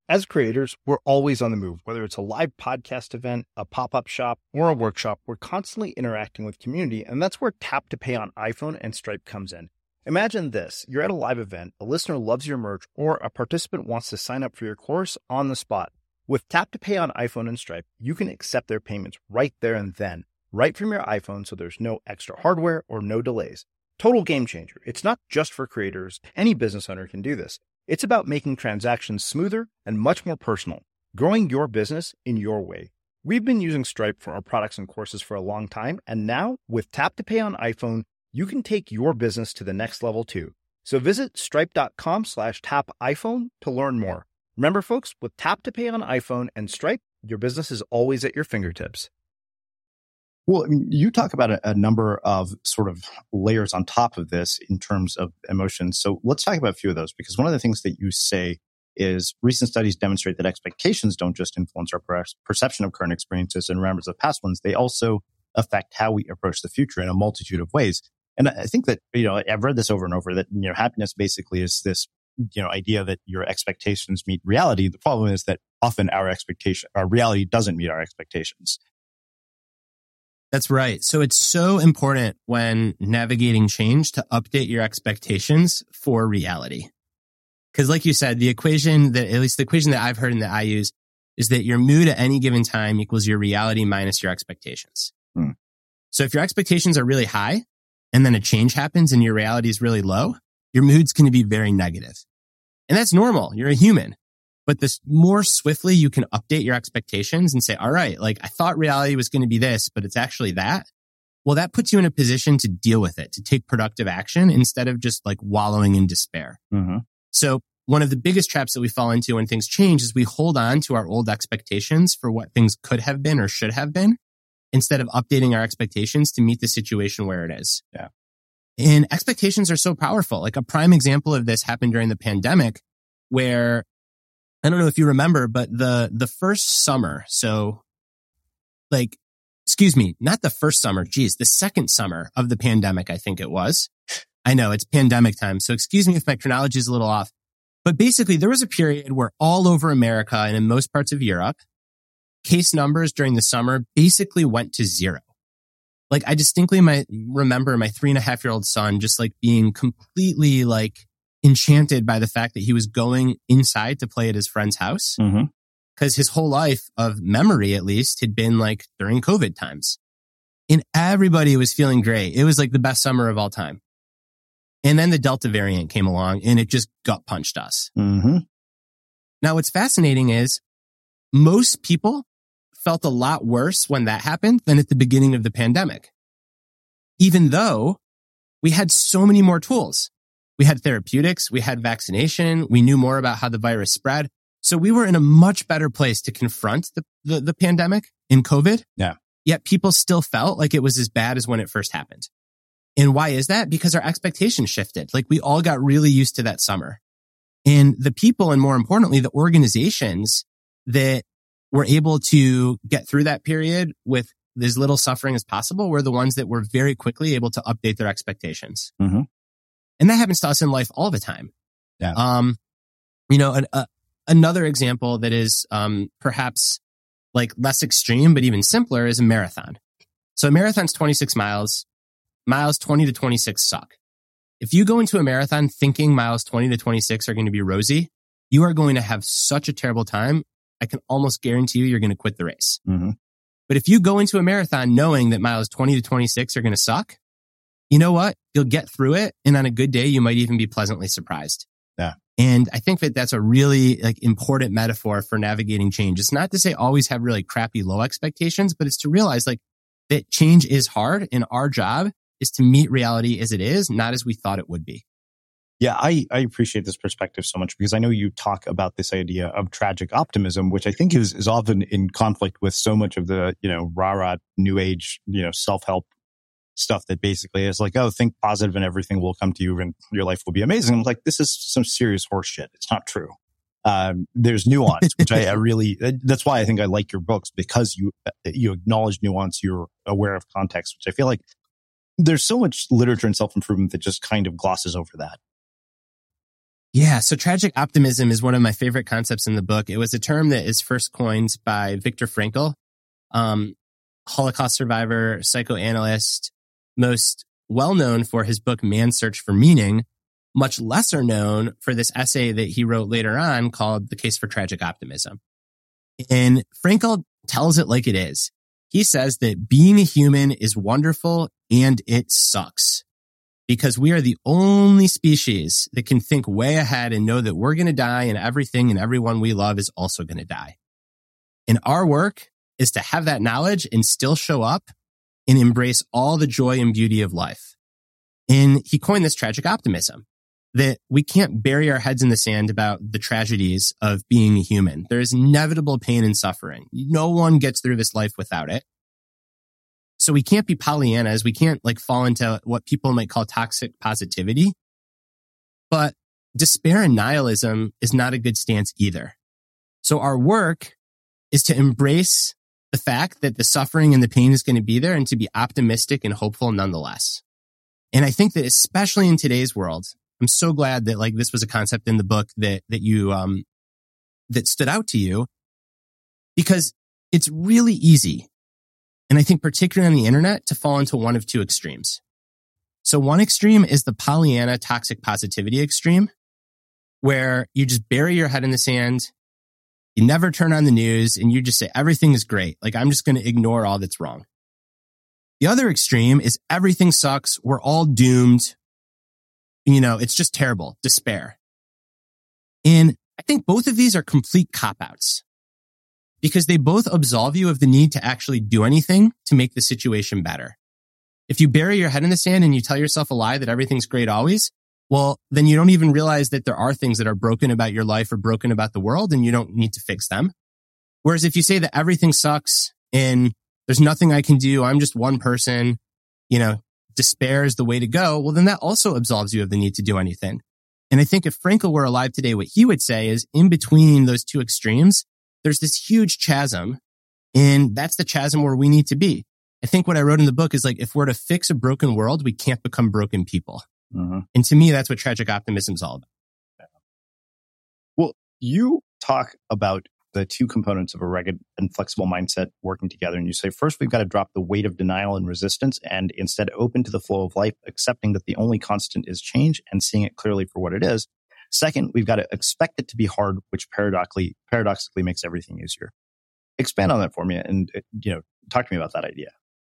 As creators, we're always on the move. Whether it's a live podcast event, a pop-up shop, or a workshop, we're constantly interacting with community, and that's where Tap to Pay on iPhone and Stripe comes in. Imagine this. You're at a live event, a listener loves your merch, or a participant wants to sign up for your course on the spot. With Tap to Pay on iPhone and Stripe, you can accept their payments right there and then, right from your iPhone, so there's no extra hardware or no delays. Total game changer. It's not just for creators. Any business owner can do this. It's about making transactions smoother and much more personal, growing your business in your way. We've been using Stripe for our products and courses for a long time, and now with Tap to Pay on iPhone, you can take your business to the next level too. So visit stripe.com/tapiphone to learn more. Remember, folks, with Tap to Pay on iPhone and Stripe, your business is always at your fingertips.
Well, I mean, you talk about a number of sort of layers on top of this in terms of emotions. So let's talk about a few of those, because one of the things that you say is recent studies demonstrate that expectations don't just influence our perception of current experiences and remembrance of past ones. They also affect how we approach the future in a multitude of ways. And I think that, I've read this over and over that, happiness basically is this, idea that your expectations meet reality. The problem is that often our reality doesn't meet our expectations.
That's right. So it's so important when navigating change to update your expectations for reality. Because like you said, the equation that I've heard and that I use is that your mood at any given time equals your reality minus your expectations. So if your expectations are really high and then a change happens and your reality is really low, your mood's going to be very negative. And that's normal. You're a human. But the more swiftly you can update your expectations and say, all right, like I thought reality was going to be this, but it's actually that. Well, that puts you in a position to deal with it, to take productive action instead of just like wallowing in despair. Mm-hmm. So one of the biggest traps that we fall into when things change is we hold on to our old expectations for what things could have been or should have been instead of updating our expectations to meet the situation where it is.
Yeah.
And expectations are so powerful. Like a prime example of this happened during the pandemic where I don't know if you remember, but the first summer, not the first summer, the second summer of the pandemic, I think it was. I know it's pandemic time, so excuse me if my chronology is a little off. But basically, there was a period where all over America and in most parts of Europe, case numbers during the summer basically went to zero. Like I distinctly remember my 3.5-year-old son just like being completely like enchanted by the fact that he was going inside to play at his friend's house. Because his whole life of memory, at least, had been like during COVID times. And everybody was feeling great. It was like the best summer of all time. And then the Delta variant came along and it just gut punched us.
Mm-hmm.
Now, what's fascinating is most people felt a lot worse when that happened than at the beginning of the pandemic. Even though we had so many more tools. We had therapeutics, we had vaccination, we knew more about how the virus spread. So we were in a much better place to confront the pandemic in COVID.
Yeah.
Yet people still felt like it was as bad as when it first happened. And why is that? Because our expectations shifted. Like we all got really used to that summer. And the people, and more importantly, the organizations that were able to get through that period with as little suffering as possible were the ones that were very quickly able to update their expectations.
Mm-hmm.
And that happens to us in life all the time.
Yeah.
Another example that is perhaps like less extreme, but even simpler is a marathon. So a marathon's 26 miles. Miles 20 to 26 suck. If you go into a marathon thinking miles 20 to 26 are going to be rosy, you are going to have such a terrible time. I can almost guarantee you're going to quit the race.
Mm-hmm.
But if you go into a marathon knowing that miles 20 to 26 are going to suck, you know what? You'll get through it. And on a good day, you might even be pleasantly surprised.
Yeah.
And I think that that's a really like important metaphor for navigating change. It's not to say always have really crappy low expectations, but it's to realize like that change is hard and our job is to meet reality as it is, not as we thought it would be.
Yeah, I appreciate this perspective so much because I know you talk about this idea of tragic optimism, which I think is often in conflict with so much of the, rah-rah new age, self-help stuff that basically is like, oh, think positive and everything will come to you and your life will be amazing. I'm like, this is some serious horse shit. It's not true. There's nuance, which I really, that's why I think I like your books, because you acknowledge nuance, you're aware of context, which I feel like there's so much literature and self-improvement that just kind of glosses over that.
Yeah, so tragic optimism is one of my favorite concepts in the book. It was a term that is first coined by Viktor Frankl, Holocaust survivor, psychoanalyst, most well-known for his book, Man's Search for Meaning, much lesser known for this essay that he wrote later on called The Case for Tragic Optimism. And Frankl tells it like it is. He says that being a human is wonderful and it sucks because we are the only species that can think way ahead and know that we're going to die and everything and everyone we love is also going to die. And our work is to have that knowledge and still show up and embrace all the joy and beauty of life. And he coined this tragic optimism, that we can't bury our heads in the sand about the tragedies of being a human. There is inevitable pain and suffering. No one gets through this life without it. So we can't be Pollyannas. We can't fall into what people might call toxic positivity. But despair and nihilism is not a good stance either. So our work is to embrace the fact that the suffering and the pain is going to be there and to be optimistic and hopeful nonetheless. And I think that especially in today's world, I'm so glad that this was a concept in the book that you that stood out to you, because it's really easy. And I think particularly on the internet to fall into one of two extremes. So one extreme is the Pollyanna toxic positivity extreme, where you just bury your head in the sand. You never turn on the news and you just say, everything is great. I'm just going to ignore all that's wrong. The other extreme is everything sucks. We're all doomed. It's just terrible. Despair. And I think both of these are complete cop-outs because they both absolve you of the need to actually do anything to make the situation better. If you bury your head in the sand and you tell yourself a lie that everything's great always, well, then you don't even realize that there are things that are broken about your life or broken about the world and you don't need to fix them. Whereas if you say that everything sucks and there's nothing I can do, I'm just one person, despair is the way to go, well, then that also absolves you of the need to do anything. And I think if Frankl were alive today, what he would say is in between those two extremes, there's this huge chasm, and that's the chasm where we need to be. I think what I wrote in the book is if we're to fix a broken world, we can't become broken people. Mm-hmm. And to me, that's what tragic optimism is all about.
Well, you talk about the two components of a rugged and flexible mindset working together. And you say, first, we've got to drop the weight of denial and resistance and instead open to the flow of life, accepting that the only constant is change and seeing it clearly for what it is. Second, we've got to expect it to be hard, which paradoxically makes everything easier. Expand on that for me and, talk to me about that idea.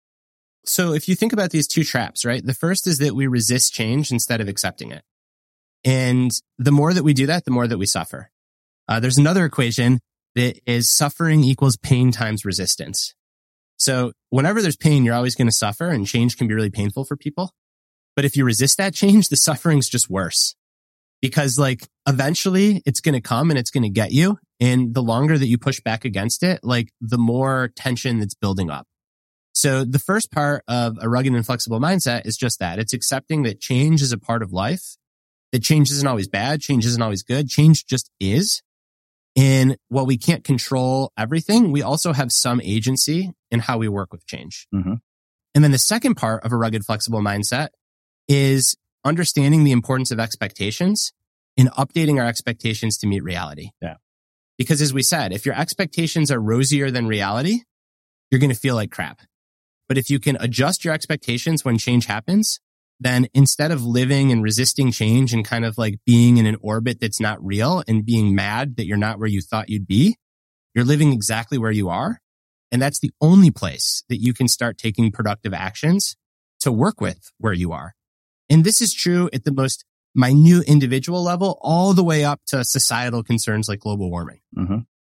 So if you think about these two traps, right? The first is that we resist change instead of accepting it. And the more that we do that, the more that we suffer. There's another equation that is suffering equals pain times resistance. So whenever there's pain, you're always going to suffer, and change can be really painful for people. But if you resist that change, the suffering's just worse. Because eventually it's going to come and it's going to get you. And the longer that you push back against it, the more tension that's building up. So the first part of a rugged and flexible mindset is just that. It's accepting that change is a part of life, that change isn't always bad, change isn't always good, change just is. And while we can't control everything, we also have some agency in how we work with change. Mm-hmm. And then the second part of a rugged, flexible mindset is understanding the importance of expectations and updating our expectations to meet reality.
Yeah.
Because as we said, if your expectations are rosier than reality, you're going to feel like crap. But if you can adjust your expectations when change happens, then instead of living and resisting change and kind of being in an orbit that's not real and being mad that you're not where you thought you'd be, you're living exactly where you are. And that's the only place that you can start taking productive actions to work with where you are. And this is true at the most minute individual level, all the way up to societal concerns like global warming.
Mm-hmm.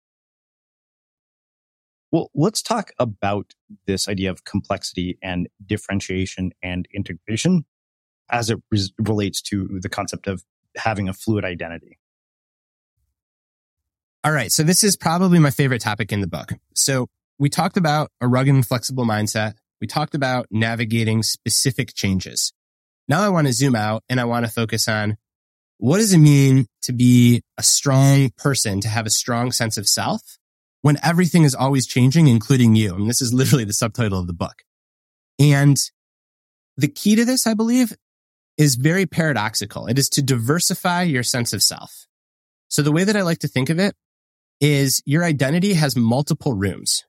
Well, let's talk about this idea of complexity and differentiation and integration as it relates to the concept of having a fluid identity.
All right. So this is probably my favorite topic in the book. So we talked about a rugged and flexible mindset. We talked about navigating specific changes. Now I want to zoom out and I want to focus on what does it mean to be a strong person, to have a strong sense of self when everything is always changing, including you. And this is literally the subtitle of the book. And the key to this, I believe, is very paradoxical. It is to diversify your sense of self. So the way that I like to think of it is your identity has multiple rooms.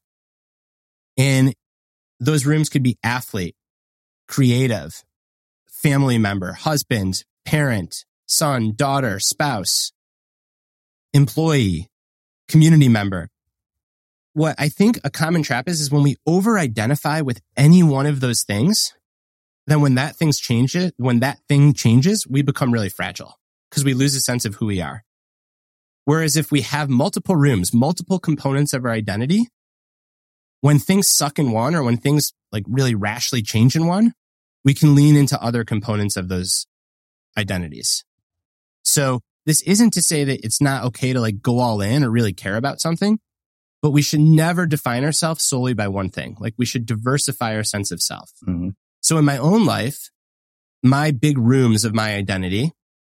And those rooms could be athlete, creative, family member, husband, parent, son, daughter, spouse, employee, community member. What I think a common trap is when we over-identify with any one of those things, then when that thing changes, we become really fragile because we lose a sense of who we are. Whereas if we have multiple rooms, multiple components of our identity, when things suck in one or when things like really rashly change in one, we can lean into other components of those identities. So this isn't to say that it's not okay to like go all in or really care about something, but we should never define ourselves solely by one thing. Like we should diversify our sense of self. Mm-hmm. So in my own life, my big rooms of my identity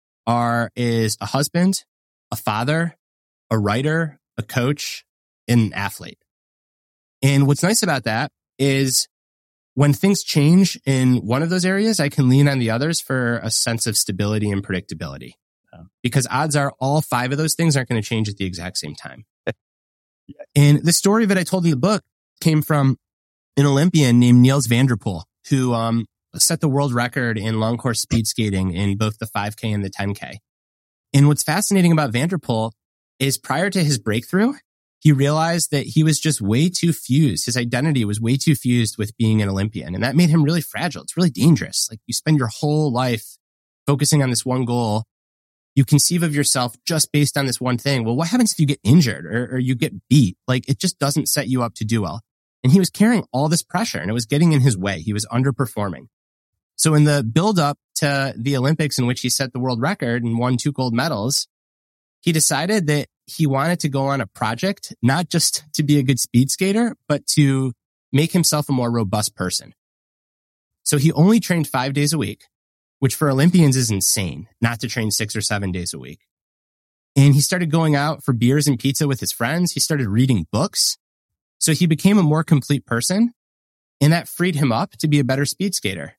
is a husband, a father, a writer, a coach, and an athlete. And what's nice about that is when things change in one of those areas, I can lean on the others for a sense of stability and predictability. Because odds are all 5 of those things aren't going to change at the exact same time. And the story that I told in the book came from an Olympian named Niels van der Poel, who set the world record in long course speed skating in both the 5K and the 10K. And what's fascinating about van der Poel is prior to his breakthrough, he realized that he was just way too fused. His identity was way too fused with being an Olympian. And that made him really fragile. It's really dangerous. Like you spend your whole life focusing on this one goal. You conceive of yourself just based on this one thing. Well, what happens if you get injured or you get beat? Like it just doesn't set you up to do well. And he was carrying all this pressure and it was getting in his way. He was underperforming. So in the build up to the Olympics in which he set the world record and won 2 gold medals, he decided that he wanted to go on a project, not just to be a good speed skater, but to make himself a more robust person. So he only trained 5 days a week, which for Olympians is insane, not to train 6 or 7 days a week. And he started going out for beers and pizza with his friends. He started reading books. So he became a more complete person, and that freed him up to be a better speed skater.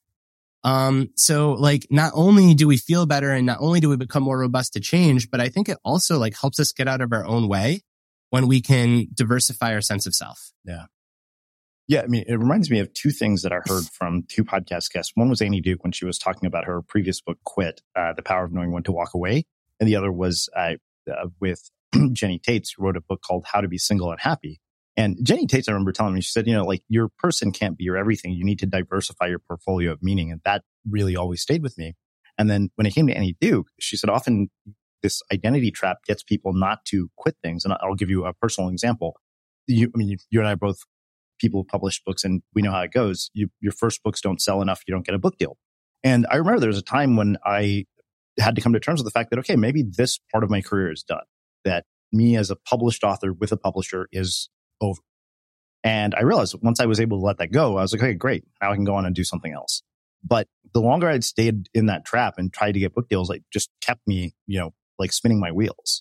So like not only do we feel better and not only do we become more robust to change, but I think it also like helps us get out of our own way when we can diversify our sense of self.
Yeah. Yeah. I mean, it reminds me of 2 things that I heard from 2 podcast guests. One was Annie Duke when she was talking about her previous book, Quit, The Power of Knowing When to Walk Away. And the other was with Jenny Tates, who wrote a book called How to Be Single and Happy. And Jenny Tates, I remember telling me, she said, like your person can't be your everything. You need to diversify your portfolio of meaning. And that really always stayed with me. And then when it came to Annie Duke, she said often this identity trap gets people not to quit things. And I'll give you a personal example. You and I are both people who publish books and we know how it goes. Your first books don't sell enough. You don't get a book deal. And I remember there was a time when I had to come to terms with the fact that, okay, maybe this part of my career is done. That me as a published author with a publisher is over. And I realized once I was able to let that go, I was like, okay, great. Now I can go on and do something else. But the longer I'd stayed in that trap and tried to get book deals, like just kept me, like spinning my wheels.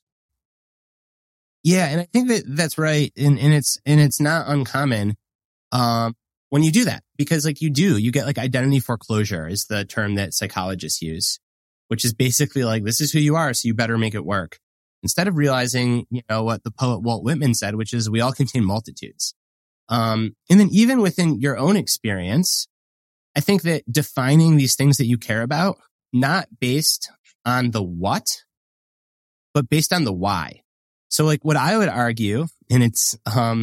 Yeah. And I think that's right. And it's not uncommon, when you do that, because like you get like identity foreclosure is the term that psychologists use, which is basically like, this is who you are. So you better make it work. Instead of realizing, what the poet Walt Whitman said, which is we all contain multitudes. And then even within your own experience, I think that defining these things that you care about, not based on the what, but based on the why. So like what I would argue, and it's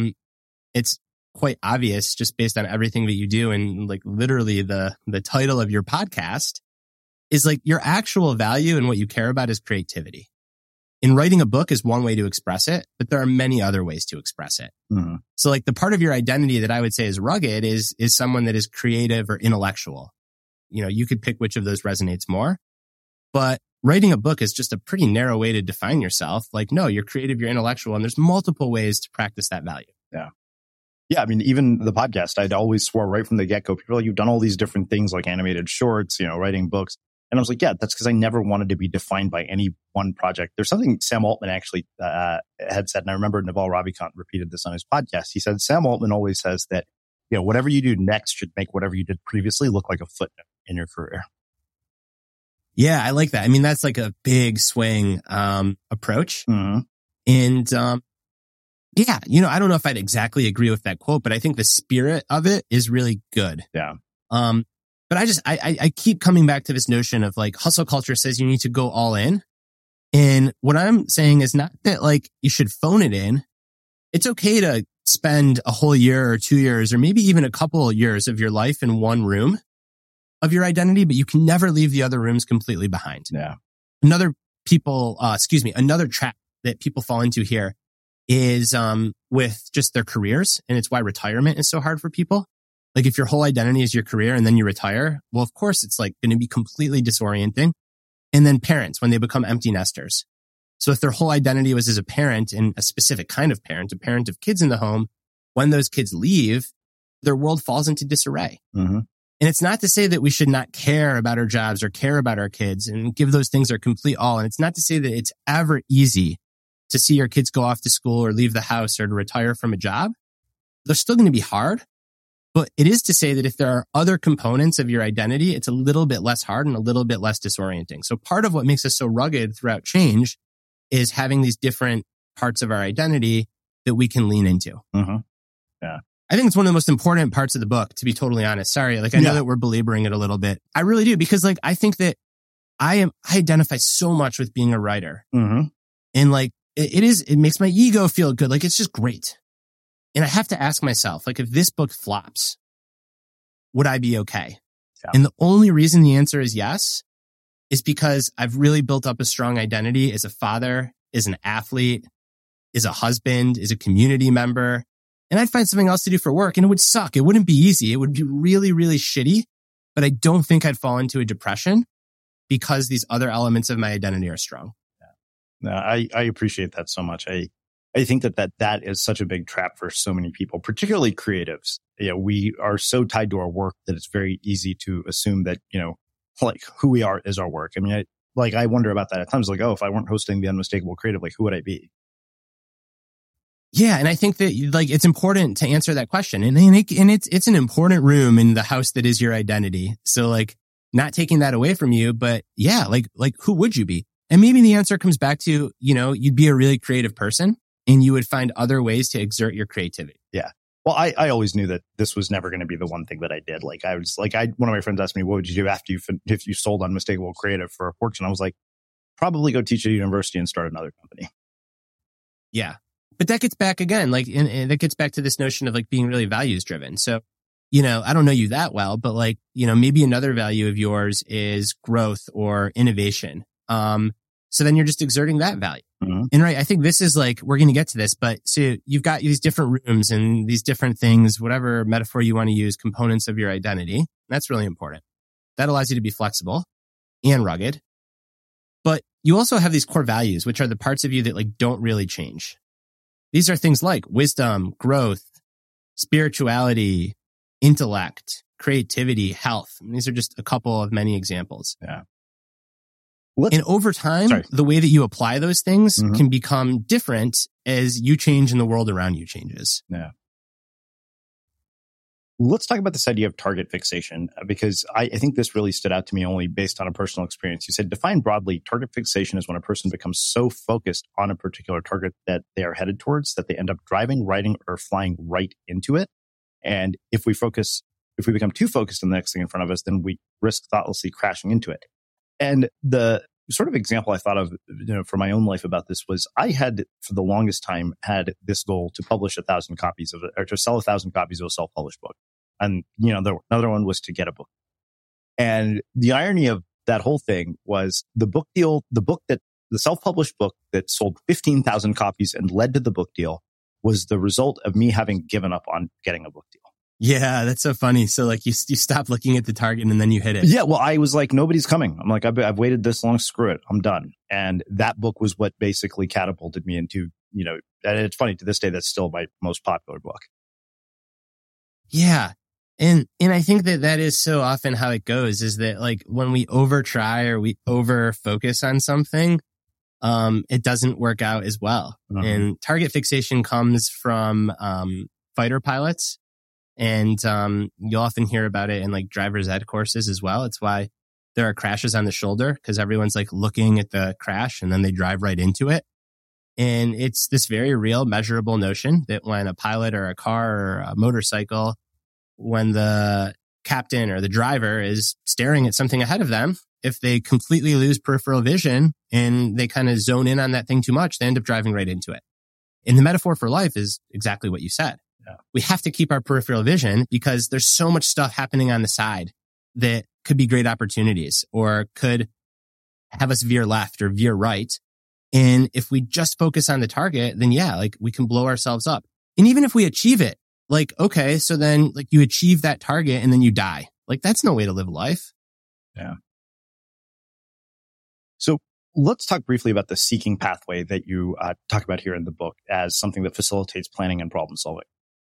quite obvious just based on everything that you do and like literally the title of your podcast is like your actual value and what you care about is creativity. And writing a book is one way to express it, but there are many other ways to express it. Mm-hmm. So like the part of your identity that I would say is rugged is someone that is creative or intellectual. You could pick which of those resonates more, but writing a book is just a pretty narrow way to define yourself. Like, no, you're creative, you're intellectual, and there's multiple ways to practice that value.
Yeah. Yeah. I mean, even the podcast, I'd always swore right from the get-go, people are like, you've done all these different things like animated shorts, writing books. And I was like, yeah, that's because I never wanted to be defined by any one project. There's something Sam Altman actually had said, and I remember Naval Ravikant repeated this on his podcast. He said, Sam Altman always says that, whatever you do next should make whatever you did previously look like a footnote in your career.
Yeah, I like that. I mean, that's like a big swing approach.
Mm-hmm.
And yeah, I don't know if I'd exactly agree with that quote, but I think the spirit of it is really good.
Yeah.
But I keep coming back to this notion of like hustle culture says you need to go all in. And what I'm saying is not that like you should phone it in. It's okay to spend a whole year or 2 years or maybe even a couple of years of your life in one room of your identity, but you can never leave the other rooms completely behind.
Yeah.
Another trap that people fall into here is with just their careers. And it's why retirement is so hard for people. Like if your whole identity is your career and then you retire, well, of course, it's like going to be completely disorienting. And then parents, when they become empty nesters. So if their whole identity was as a parent and a specific kind of parent, a parent of kids in the home, when those kids leave, their world falls into disarray.
Mm-hmm.
And it's not to say that we should not care about our jobs or care about our kids and give those things our complete all. And it's not to say that it's ever easy to see your kids go off to school or leave the house or to retire from a job. They're still going to be hard. But it is to say that if there are other components of your identity, it's a little bit less hard and a little bit less disorienting. So part of what makes us so rugged throughout change is having these different parts of our identity that we can lean into.
Mm-hmm. Yeah.
I think it's one of the most important parts of the book, to be totally honest. Sorry. Like I know that we're belaboring it a little bit. I really do, because like, I think that I identify so much with being a writer.
Mm-hmm.
And like, it makes my ego feel good. Like it's just great. And I have to ask myself, like, if this book flops, would I be okay? Yeah. And the only reason the answer is yes is because I've really built up a strong identity as a father, as an athlete, as a husband, as a community member. And I'd find something else to do for work and it would suck. It wouldn't be easy. It would be really, really shitty. But I don't think I'd fall into a depression because these other elements of my identity are strong.
Yeah. No, I appreciate that so much. I think that is such a big trap for so many people, particularly creatives. We are so tied to our work that it's very easy to assume that, like who we are is our work. I mean, I wonder about that at times. Like, oh, if I weren't hosting The Unmistakable Creative, like who would I be?
Yeah. And I think that like, it's important to answer that question. And it's an important room in the house that is your identity. So like not taking that away from you, but yeah, like who would you be? And maybe the answer comes back to, you'd be a really creative person. And you would find other ways to exert your creativity.
Yeah. Well, I always knew that this was never going to be the one thing that I did. Like one of my friends asked me, what would you do after if you sold Unmistakable Creative for a fortune? I was like, probably go teach at a university and start another company.
Yeah. But that gets back again, like, and that gets back to this notion of like being really values driven. So, I don't know you that well, but like, maybe another value of yours is growth or innovation. So then you're just exerting that value.
Mm-hmm.
And right, I think this is like, we're going to get to this, but so you've got these different rooms and these different things, whatever metaphor you want to use, components of your identity. That's really important. That allows you to be flexible and rugged. But you also have these core values, which are the parts of you that like don't really change. These are things like wisdom, growth, spirituality, intellect, creativity, health. And these are just a couple of many examples.
Yeah.
And over time, the way that you apply those things can become different as you change and the world around you changes.
Yeah. Let's talk about this idea of target fixation, because I think this really stood out to me only based on a personal experience. You said, define broadly, target fixation is when a person becomes so focused on a particular target that they are headed towards that they end up driving, riding, or flying right into it. And if we become too focused on the next thing in front of us, then we risk thoughtlessly crashing into it. And the sort of example I thought of, for my own life about this was I had, for the longest time, had this goal to publish 1,000 copies of it, or to sell 1,000 copies of a self-published book. And, another one was to get a book. And the irony of that whole thing was the self-published book that sold 15,000 copies and led to the book deal was the result of me having given up on getting a book deal.
Yeah, that's so funny. So like you stop looking at the target and then you hit it.
Yeah, well, I was like, nobody's coming. I'm like, I've waited this long. Screw it. I'm done. And that book was what basically catapulted me into, and it's funny, to this day, that's still my most popular book.
Yeah. And I think that is so often how it goes, is that like when we over try or we over focus on something, it doesn't work out as well. Mm-hmm. And target fixation comes from fighter pilots. And you'll often hear about it in like driver's ed courses as well. It's why there are crashes on the shoulder because everyone's like looking at the crash and then they drive right into it. And it's this very real, measurable notion that when a pilot or a car or a motorcycle, when the captain or the driver is staring at something ahead of them, if they completely lose peripheral vision and they kind of zone in on that thing too much, they end up driving right into it. And the metaphor for life is exactly what you said. Yeah. We have to keep our peripheral vision because there's so much stuff happening on the side that could be great opportunities or could have us veer left or veer right. And if we just focus on the target, then yeah, like we can blow ourselves up. And even if we achieve it, like, okay, so then like you achieve that target and then you die. Like that's no way to live life.
Yeah. So let's talk briefly about the seeking pathway that you talk about here in the book as something that facilitates planning and problem solving.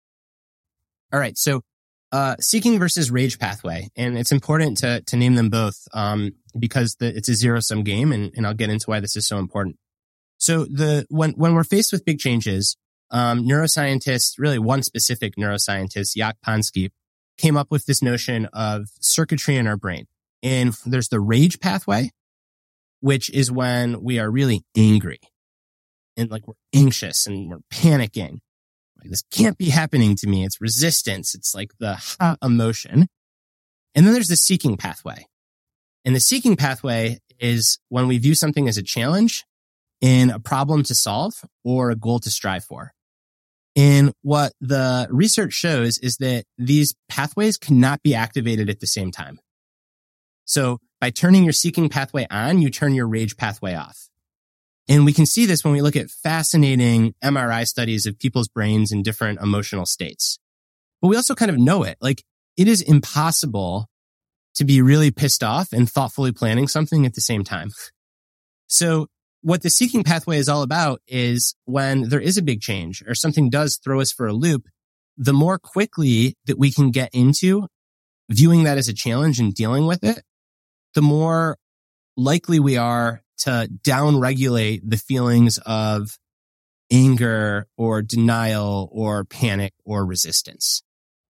All right. So seeking versus rage pathway. And it's important to name them both because it's a zero-sum game, and I'll get into why this is so important. So when we're faced with big changes, neuroscientists, really one specific neuroscientist, Jaak Panksepp, came up with this notion of circuitry in our brain. And there's the rage pathway, which is when we are really angry and like we're anxious and we're panicking. Like, this can't be happening to me. It's resistance. It's like the hot emotion. And then there's the seeking pathway. And the seeking pathway is when we view something as a challenge and a problem to solve or a goal to strive for. And what the research shows is that these pathways cannot be activated at the same time. So by turning your seeking pathway on, you turn your rage pathway off. And we can see this when we look at fascinating MRI studies of people's brains in different emotional states. But we also kind of know it. Like, it is impossible to be really pissed off and thoughtfully planning something at the same time. So what the seeking pathway is all about is when there is a big change or something does throw us for a loop, the more quickly that we can get into viewing that as a challenge and dealing with it, the more likely we are to downregulate the feelings of anger or denial or panic or resistance.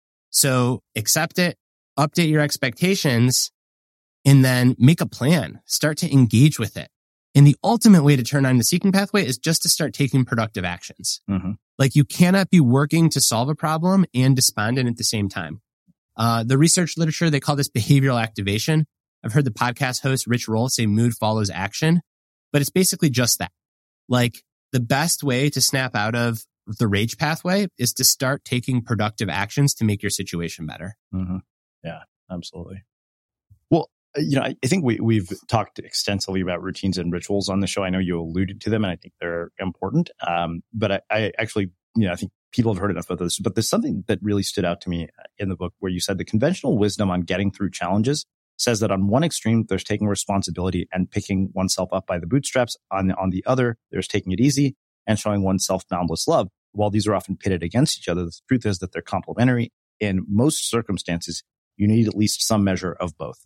So accept it, update your expectations, and then make a plan. Start to engage with it. And the ultimate way to turn on the seeking pathway is just to start taking productive actions. Mm-hmm. Like, you cannot be working to solve a problem and despondent at the same time. The research literature, they call this behavioral activation. I've heard the podcast host Rich Roll say mood follows action, but it's basically just that. Like, the best way to snap out of the rage pathway is to start taking productive actions to make your situation better.
Mm-hmm. Yeah, absolutely. Well, I think we've talked extensively about routines and rituals on the show. I know you alluded to them, and I think they're important. But I actually, I think people have heard enough about this. But there's something that really stood out to me in the book where you said the conventional wisdom on getting through challenges says that on one extreme, there's taking responsibility and picking oneself up by the bootstraps. On the other, there's taking it easy and showing oneself boundless love. While these are often pitted against each other, the truth is that they're complementary. In most circumstances, you need at least some measure of both.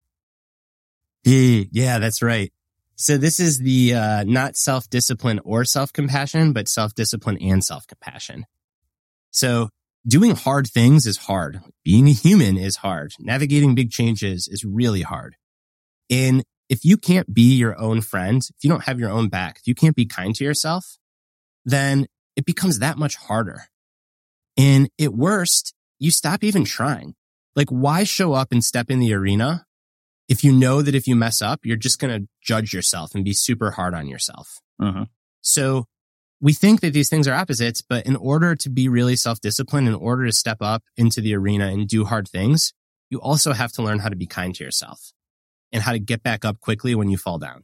Yeah, that's right. So this is the not self-discipline or self-compassion, but self-discipline and self-compassion. So doing hard things is hard. Being a human is hard. Navigating big changes is really hard. And if you can't be your own friend, if you don't have your own back, if you can't be kind to yourself, then it becomes that much harder. And at worst, you stop even trying. Like, why show up and step in the arena if you know that if you mess up, you're just going to judge yourself and be super hard on yourself? Mm-hmm. So we think that these things are opposites, but in order to be really self-disciplined, in order to step up into the arena and do hard things, you also have to learn how to be kind to yourself and how to get back up quickly when you fall down.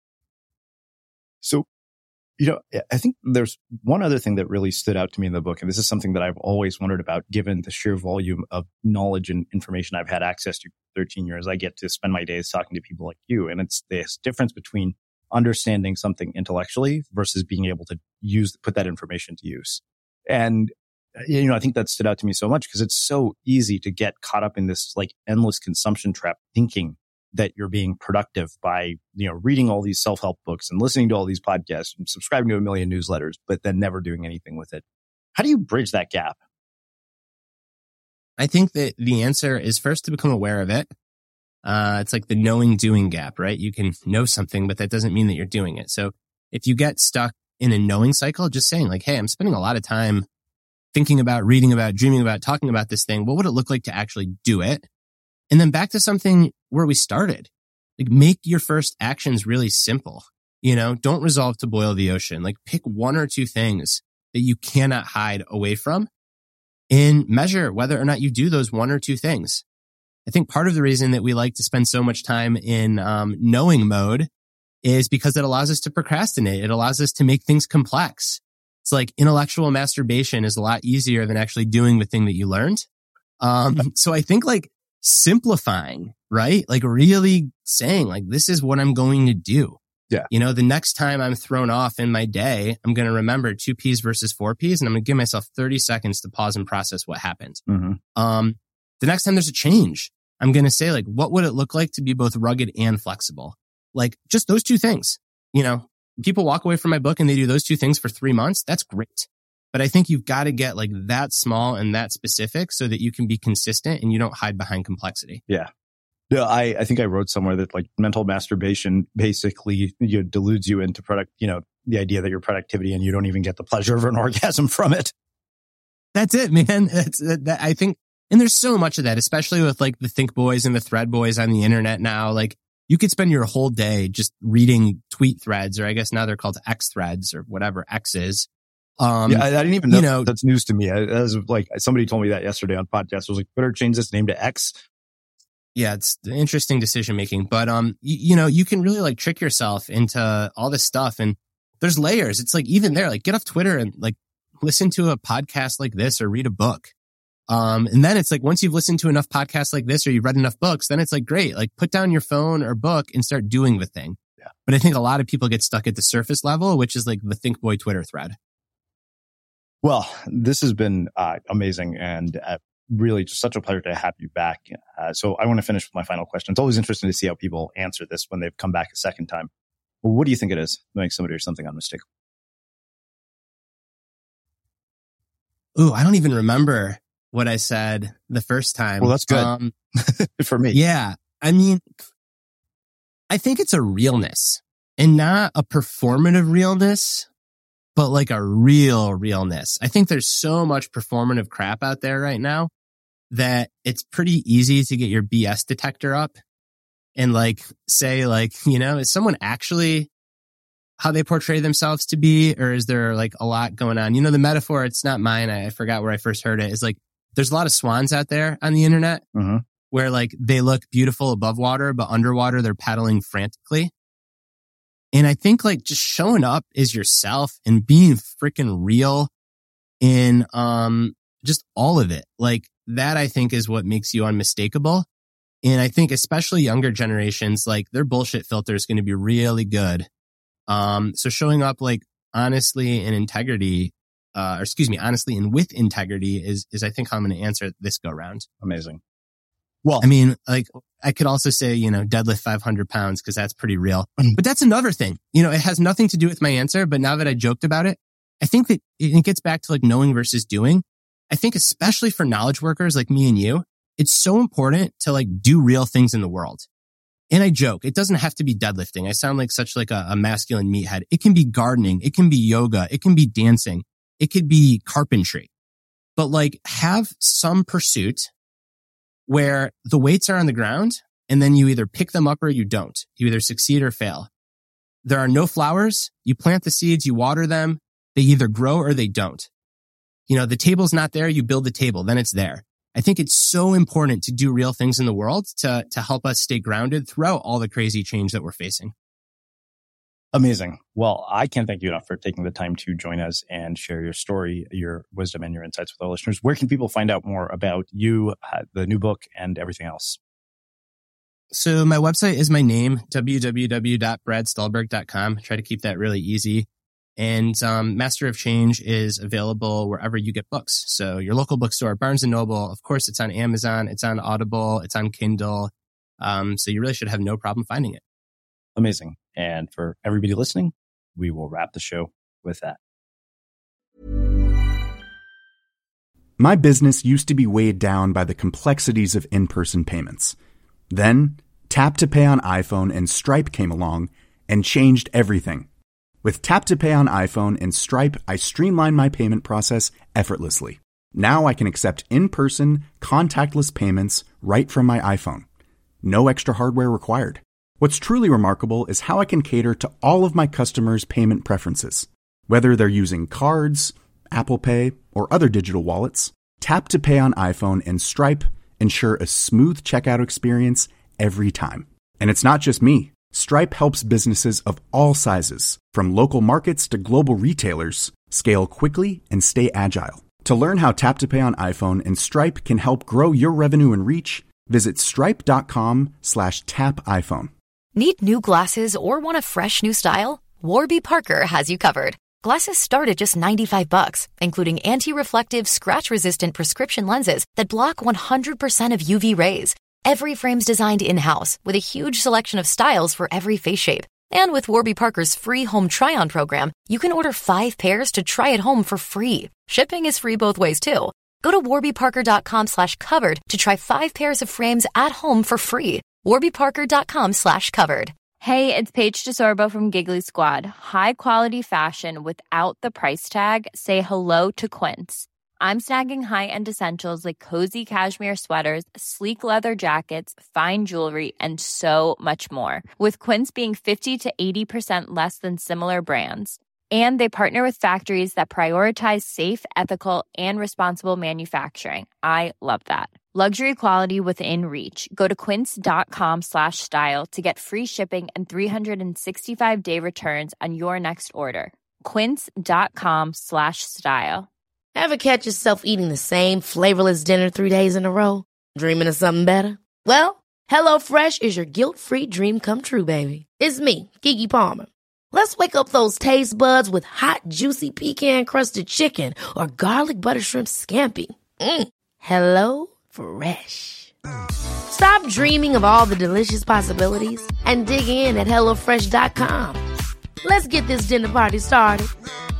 So, I think there's one other thing that really stood out to me in the book, and this is something that I've always wondered about, given the sheer volume of knowledge and information I've had access to for 13 years. I get to spend my days talking to people like you, and it's this difference between understanding something intellectually versus being able to put that information to use. And, I think that stood out to me so much because it's so easy to get caught up in this like endless consumption trap, thinking that you're being productive by, reading all these self-help books and listening to all these podcasts and subscribing to a million newsletters, but then never doing anything with it. How do you bridge that gap?
I think that the answer is first to become aware of it. It's like the knowing doing gap, right? You can know something, but that doesn't mean that you're doing it. So if you get stuck in a knowing cycle, just saying like, hey, I'm spending a lot of time thinking about, reading about, dreaming about, talking about this thing. What would it look like to actually do it? And then back to something where we started, like make your first actions really simple. Don't resolve to boil the ocean. Like pick one or two things that you cannot hide away from and measure whether or not you do those one or two things. I think part of the reason that we like to spend so much time in knowing mode is because it allows us to procrastinate. It allows us to make things complex. It's like intellectual masturbation is a lot easier than actually doing the thing that you learned. So I think like simplifying, right? Like really saying like, this is what I'm going to do.
Yeah.
The next time I'm thrown off in my day, I'm going to remember 2 Ps versus 4 Ps, and I'm going to give myself 30 seconds to pause and process what happened.
Mm-hmm.
The next time there's a change, I'm going to say like, what would it look like to be both rugged and flexible? Like just those two things. People walk away from my book and they do those two things for 3 months. That's great. But I think you've got to get like that small and that specific so that you can be consistent and you don't hide behind complexity.
Yeah. No, I think I wrote somewhere that like mental masturbation basically deludes you into the idea that your productivity and you don't even get the pleasure of an orgasm from it.
That's it, man. I think, and there's so much of that, especially with like the Think Boys and the Thread Boys on the internet now. Like you could spend your whole day just reading tweet threads, or I guess now they're called X threads or whatever X is.
I didn't even know that's news to me. As like somebody told me that yesterday on podcast. I was like, better change this name to X.
Yeah, it's interesting decision making, but you can really like trick yourself into all this stuff, and there's layers. It's like even there, like get off Twitter and like listen to a podcast like this or read a book. And then it's like once you've listened to enough podcasts like this or you've read enough books, then it's like great, like put down your phone or book and start doing the thing.
Yeah.
But I think a lot of people get stuck at the surface level, which is like the Think Boy Twitter thread.
Well, this has been amazing and really just such a pleasure to have you back. So I want to finish with my final question. It's always interesting to see how people answer this when they've come back a second time. Well, what do you think it is that makes somebody or something unmistakable?
Ooh, I don't even remember what I said the first time.
Well, that's good for me.
Yeah. I mean, I think it's a realness and not a performative realness, but like a real realness. I think there's so much performative crap out there right now that it's pretty easy to get your BS detector up and like say like, is someone actually how they portray themselves to be, or is there like a lot going on? The metaphor, it's not mine. I forgot where I first heard it. Is like, there's a lot of swans out there on the internet where like they look beautiful above water, but underwater they're paddling frantically. And I think like just showing up as yourself and being freaking real in just all of it, like that I think is what makes you unmistakable. And I think especially younger generations, like their bullshit filter is going to be really good. So showing up like honestly and integrity, honestly and with integrity is I think how I'm going to answer this go round.
Amazing.
Well, I mean, like I could also say, deadlift 500 pounds because that's pretty real, but that's another thing. It has nothing to do with my answer, but now that I joked about it, I think that it gets back to like knowing versus doing. I think especially for knowledge workers like me and you, it's so important to like do real things in the world. And I joke, it doesn't have to be deadlifting. I sound like such like a masculine meathead. It can be gardening. It can be yoga. It can be dancing. It could be carpentry, but like have some pursuit where the weights are on the ground and then you either pick them up or you don't. You either succeed or fail. There are no flowers. You plant the seeds, you water them. They either grow or they don't. The table's not there. You build the table, then it's there. I think it's so important to do real things in the world to help us stay grounded throughout all the crazy change that we're facing.
Amazing. Well, I can't thank you enough for taking the time to join us and share your story, your wisdom, and your insights with our listeners. Where can people find out more about you, the new book, and everything else?
So my website is my name, www.bradstulberg.com. Try to keep that really easy. And Master of Change is available wherever you get books. So your local bookstore, Barnes & Noble, of course, it's on Amazon, it's on Audible, it's on Kindle. So you really should have no problem finding it.
Amazing. And for everybody listening, we will wrap the show with that.
My business used to be weighed down by the complexities of in-person payments. Then Tap to Pay on iPhone and Stripe came along and changed everything. With Tap to Pay on iPhone and Stripe, I streamlined my payment process effortlessly. Now I can accept in-person, contactless payments right from my iPhone. No extra hardware required. What's truly remarkable is how I can cater to all of my customers' payment preferences. Whether they're using cards, Apple Pay, or other digital wallets, Tap to Pay on iPhone and Stripe ensure a smooth checkout experience every time. And it's not just me. Stripe helps businesses of all sizes, from local markets to global retailers, scale quickly and stay agile. To learn how Tap to Pay on iPhone and Stripe can help grow your revenue and reach, visit stripe.com/tapiphone.
Need new glasses or want a fresh new style? Warby Parker has you covered. Glasses start at just $95, including anti-reflective, scratch-resistant prescription lenses that block 100% of UV rays. Every frame's designed in-house with a huge selection of styles for every face shape. And with Warby Parker's free home try-on program, you can order 5 pairs to try at home for free. Shipping is free both ways, too. Go to warbyparker.com/covered to try 5 pairs of frames at home for free. warbyparker.com/covered.
Hey, it's Paige DeSorbo from Giggly Squad. High quality fashion without the price tag. Say hello to Quince. I'm snagging high-end essentials like cozy cashmere sweaters, sleek leather jackets, fine jewelry, and so much more. With Quince being 50 to 80% less than similar brands. And they partner with factories that prioritize safe, ethical, and responsible manufacturing. I love that. Luxury quality within reach. Go to quince.com/style to get free shipping and 365-day returns on your next order. Quince.com/style.
Ever catch yourself eating the same flavorless dinner 3 days in a row? Dreaming of something better? Well, HelloFresh is your guilt-free dream come true, baby. It's me, Keke Palmer. Let's wake up those taste buds with hot, juicy pecan-crusted chicken or garlic butter shrimp scampi. HelloFresh. Stop dreaming of all the delicious possibilities and dig in at HelloFresh.com. Let's get this dinner party started.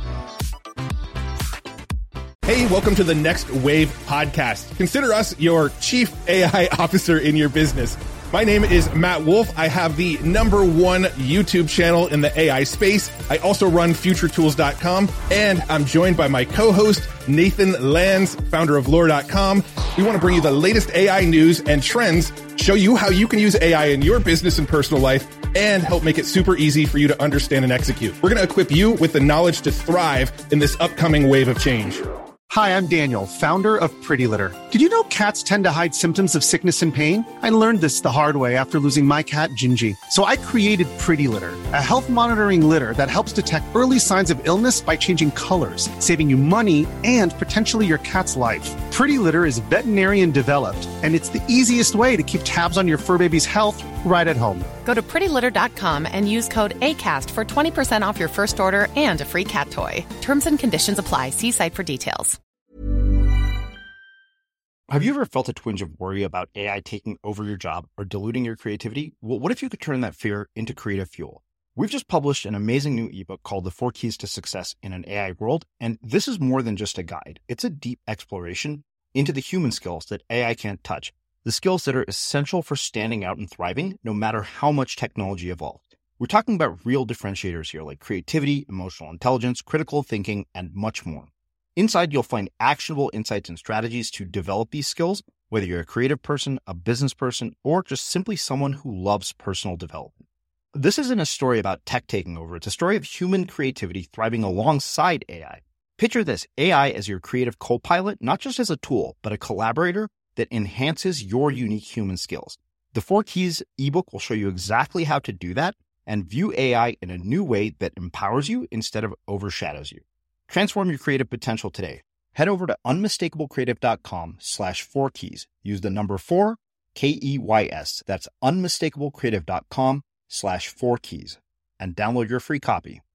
Hey, welcome to the Next Wave podcast. Consider us your chief AI officer in your business. My name is Matt Wolf. I have the #1 YouTube channel in the AI space. I also run FutureTools.com, and I'm joined by my co-host, Nathan Lands, founder of Lore.com. We want to bring you the latest AI news and trends, show you how you can use AI in your business and personal life, and help make it super easy for you to understand and execute. We're going to equip you with the knowledge to thrive in this upcoming wave of change.
Hi, I'm Daniel, founder of Pretty Litter. Did you know cats tend to hide symptoms of sickness and pain? I learned this the hard way after losing my cat, Gingy. So I created Pretty Litter, a health monitoring litter that helps detect early signs of illness by changing colors, saving you money and potentially your cat's life. Pretty Litter is veterinarian developed, and it's the easiest way to keep tabs on your fur baby's health right at home.
Go to prettylitter.com and use code ACAST for 20% off your first order and a free cat toy. Terms and conditions apply. See site for details.
Have you ever felt a twinge of worry about AI taking over your job or diluting your creativity? Well, what if you could turn that fear into creative fuel? We've just published an amazing new ebook called The 4 Keys to Success in an AI World, and this is more than just a guide. It's a deep exploration into the human skills that AI can't touch, the skills that are essential for standing out and thriving, no matter how much technology evolves. We're talking about real differentiators here, like creativity, emotional intelligence, critical thinking, and much more. Inside, you'll find actionable insights and strategies to develop these skills, whether you're a creative person, a business person, or just simply someone who loves personal development. This isn't a story about tech taking over. It's a story of human creativity thriving alongside AI. Picture this, AI as your creative co-pilot, not just as a tool, but a collaborator that enhances your unique human skills. The 4 Keys ebook will show you exactly how to do that and view AI in a new way that empowers you instead of overshadows you. Transform your creative potential today. Head over to unmistakablecreative.com/4keys. Use the number 4, KEYS. That's unmistakablecreative.com/4keys and download your free copy.